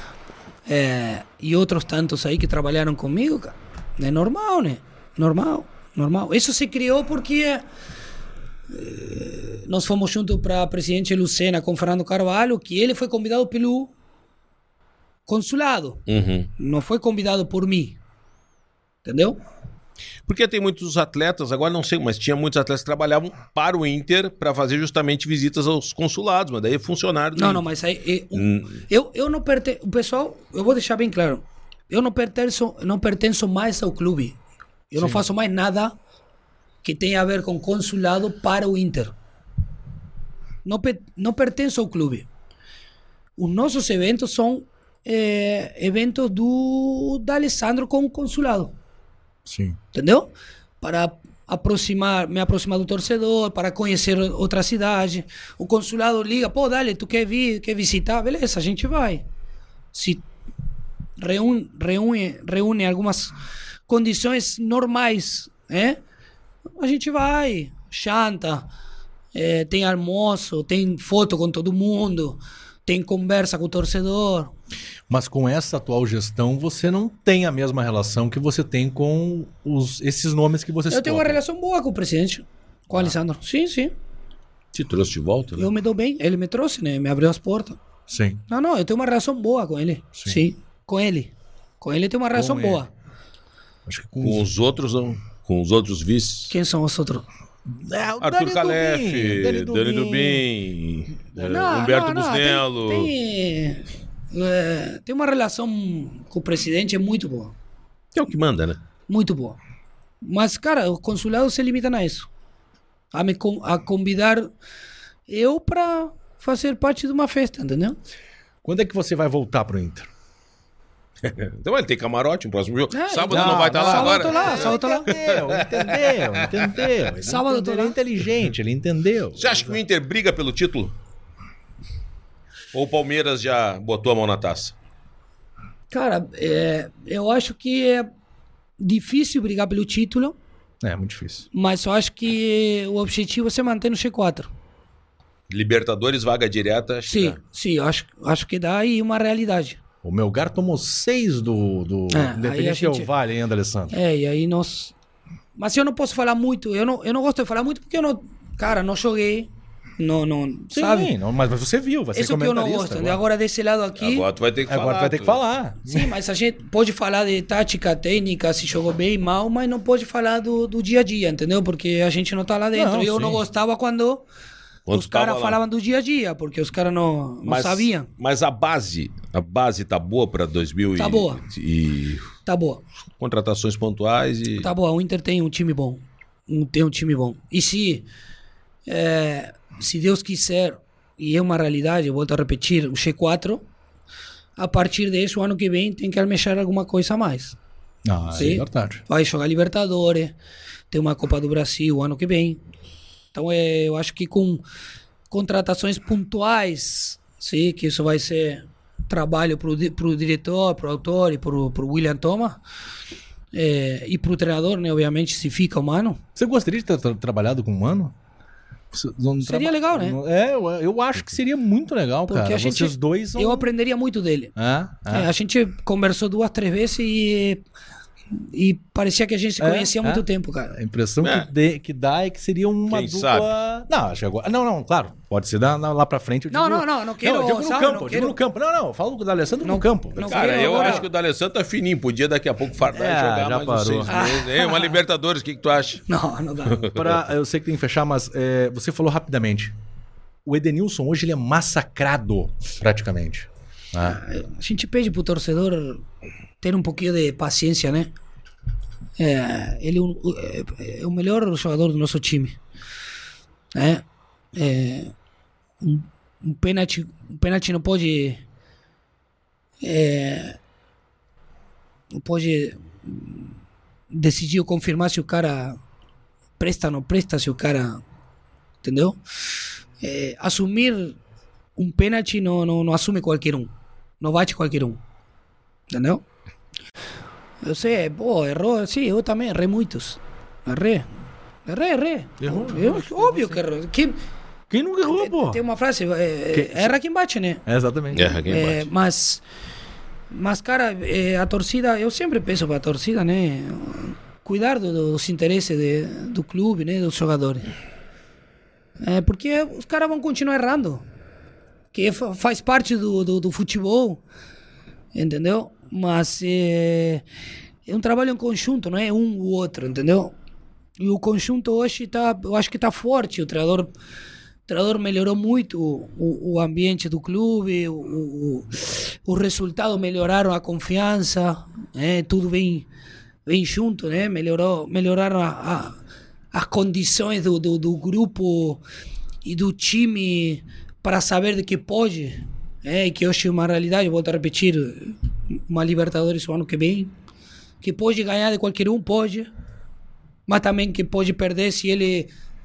E outros tantos aí que trabalharam comigo, cara. É normal, né? Normal. Isso se criou porque nós fomos juntos para Presidente Lucena com Fernando Carvalho, que ele foi convidado pelo consulado. Uhum. Não foi convidado por mim. Entendeu? Porque tem muitos atletas, agora não sei, mas tinha muitos atletas que trabalhavam para o Inter para fazer justamente visitas aos consulados, mas daí é funcionário do Não, Inter. não, mas aí eu não pertenço. O pessoal, eu vou deixar bem claro. Eu não pertenço mais ao clube. Eu não faço mais nada que tenha a ver com consulado para o Inter. Não pertenço ao clube. Os nossos eventos são eventos da Alessandro com o consulado. Sim. Entendeu? Para me aproximar do torcedor, para conhecer outra cidade. O consulado liga, pô, Dale, tu quer vir, quer visitar? Beleza, a gente vai. Se reúne algumas condições normais, a gente vai, janta, tem almoço, tem foto com todo mundo, tem conversa com o torcedor. Mas com essa atual gestão, você não tem a mesma relação que você tem com esses nomes que você citou. Eu tenho uma relação boa com o presidente, com o Alessandro. Sim, sim. Te trouxe de volta, né? Eu me dou bem. Ele me trouxe, né? Me abriu as portas. Sim. Não, eu tenho uma relação boa com ele. Sim. Com ele. Com ele eu tenho uma relação boa. Acho que com os outros, não. Com os outros vices. Quem são os outros? Arthur Calef, Dani Dubin, Humberto Busnello. Tem uma relação com o presidente muito boa. É o que manda, né? Muito boa. Mas, cara, o consulado se limita a isso. A convidar eu para fazer parte de uma festa, entendeu? Quando é que você vai voltar pro Inter? Então ele tem camarote no próximo jogo. Sábado não vai estar lá agora. Sábado lá. Entendeu. Sábado ele é inteligente, ele entendeu. Você acha que o Inter briga pelo título? Ou o Palmeiras já botou a mão na taça? Cara, eu acho que é difícil brigar pelo título. É muito difícil. Mas eu acho que o objetivo é se manter no G4. Libertadores, vaga direta. Sim, eu acho que dá aí uma realidade. O Melgar tomou 6 do Independente Del Valle ainda, Alessandro. E aí nós... Mas eu não posso falar muito. Eu não gosto de falar muito porque eu não joguei. Não, sim, sabe? Não, mas você viu, vai ser isso comentarista. Que eu não gosto. Agora desse lado aqui... Agora tu vai ter que falar. Agora tu vai ter que falar. Sim, mas a gente pode falar de tática, técnica, se jogou bem, mal, mas não pode falar do dia a dia, entendeu? Porque a gente não tá lá dentro. Eu não gostava quando os caras falavam do dia a dia, porque os caras não sabiam. Mas a base tá boa para 2000 tá boa. Tá boa. Contratações pontuais e... Tá boa, o Inter tem um time bom. Tem um time bom. E se Deus quiser, e é uma realidade, eu volto a repetir, o G4, a partir disso, o ano que vem, tem que almejar alguma coisa a mais. É verdade. Vai jogar Libertadores, tem uma Copa do Brasil o ano que vem. Então, eu acho que com contratações pontuais, sim, que isso vai ser trabalho para o diretor, para o autor e para o William Thomas, e para o treinador, né, obviamente, se fica humano. Você gostaria de ter trabalhado com um Mano? Seria legal, né? Eu acho que seria muito legal, porque cara. Vocês dois são... Eu aprenderia muito dele. A gente conversou 2, 3 vezes e parecia que a gente se conhecia há muito tempo, cara. A impressão que dá é que seria uma Quem dupla... sabe? Não, acho que agora... Não, claro. Pode ser lá pra frente. Não quero... Eu digo no campo. Não, eu falo com o D'Alessandro no campo. Cara, eu acho que o D'Alessandro tá fininho. Podia daqui a pouco fardar e jogar já mais parou. 6 meses. Uma Libertadores, o que tu acha? Não dá. Eu sei que tem que fechar, mas você falou rapidamente. O Edenilson hoje ele é massacrado, praticamente. A gente pede pro torcedor ter um pouquinho de paciência, né? Ele é o melhor jogador do nosso time. Um pênalti não pode decidir ou confirmar se o cara presta ou não presta, se o cara, entendeu? Assumir um pênalti não assume qualquer um, não bate qualquer um, entendeu? Eu sei, errou, sim, eu também errei muitos. Errei. Errou? Óbvio que errou. Quem nunca errou, pô? Tem uma frase, erra quem bate, né? Exatamente. Erra quem bate. Mas cara, a torcida, eu sempre penso para a torcida, né? Cuidar dos interesses do clube, né? Dos jogadores. Porque os caras vão continuar errando. Que faz parte do futebol, entendeu? Mas é um trabalho em conjunto, não é um ou outro, entendeu? E o conjunto hoje eu acho que está forte. O treinador melhorou muito o ambiente do clube, os resultados melhoraram, a confiança, tudo bem junto, né? Melhoraram as condições do grupo e do time para saber de que pode, que hoje é uma realidade. Eu volto a repetir, uma Libertadores o ano que vem, que pode ganhar de qualquer um, pode, mas também que pode perder se ele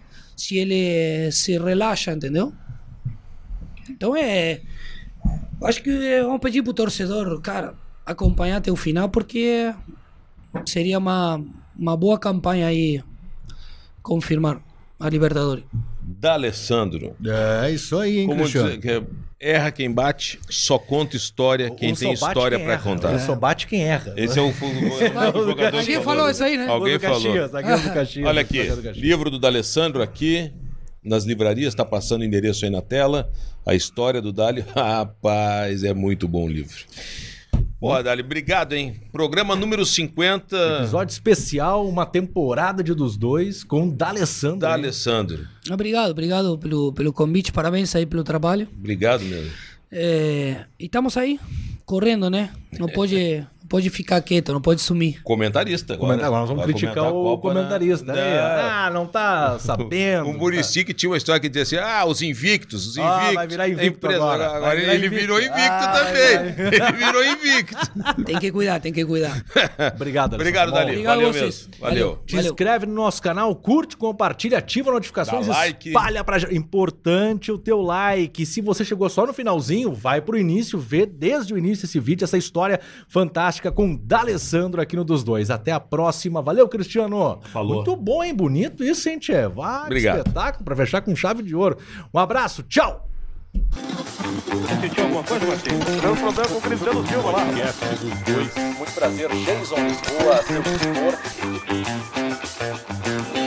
se relaxa, entendeu? Então acho que vamos pedir pro torcedor, cara, acompanhar até o final, porque seria uma boa campanha aí confirmar a Libertadores. D'Alessandro. É isso aí, hein, Como Cristiano? dizer, que erra quem bate, só conta história quem tem história para contar. Só bate quem erra. Esse é o jogador. Alguém falou isso aí, né? Alguém falou. Do Caxias, Olha aqui, livro do D'Alessandro aqui, nas livrarias, está passando o endereço aí na tela. A história do Dali. Rapaz, é muito bom o livro. Pô, Dali, obrigado, hein? Programa número 50. Episódio especial, uma temporada de dos dois com D'Alessandro. D'Alessandro. Obrigado pelo convite, parabéns aí pelo trabalho. Obrigado mesmo. E estamos aí, correndo, né? Não pode ficar quieto, não pode sumir. Comentarista agora. Agora nós vamos Vai criticar comentar o comentarista. Né? Não tá sabendo. O Muricy que tinha uma história que dizia assim, os invictos. Vai virar invicto agora. Agora ele virou invicto também. Ele virou invicto. Tem que cuidar. Obrigado, Obrigado, Dali. Obrigado Valeu a vocês. mesmo. Valeu. Te inscreve no nosso canal, curte, compartilha, ativa notificações, Dá like. espalha pra gente. Importante o teu like. Se você chegou só no finalzinho, vai pro início, vê desde o início esse vídeo, essa história fantástica com D'Alessandro aqui no Dos Dois. Até a próxima. Valeu, Cristiano. Falou. Muito bom, hein? Bonito isso, hein, Tchê? Obrigado. Espetáculo pra fechar com chave de ouro. Um abraço, tchau! Sentiu alguma coisa, Martim? Deu problema com o Cristiano Silva lá. Muito prazer, Jason Lisboa, seu tutor.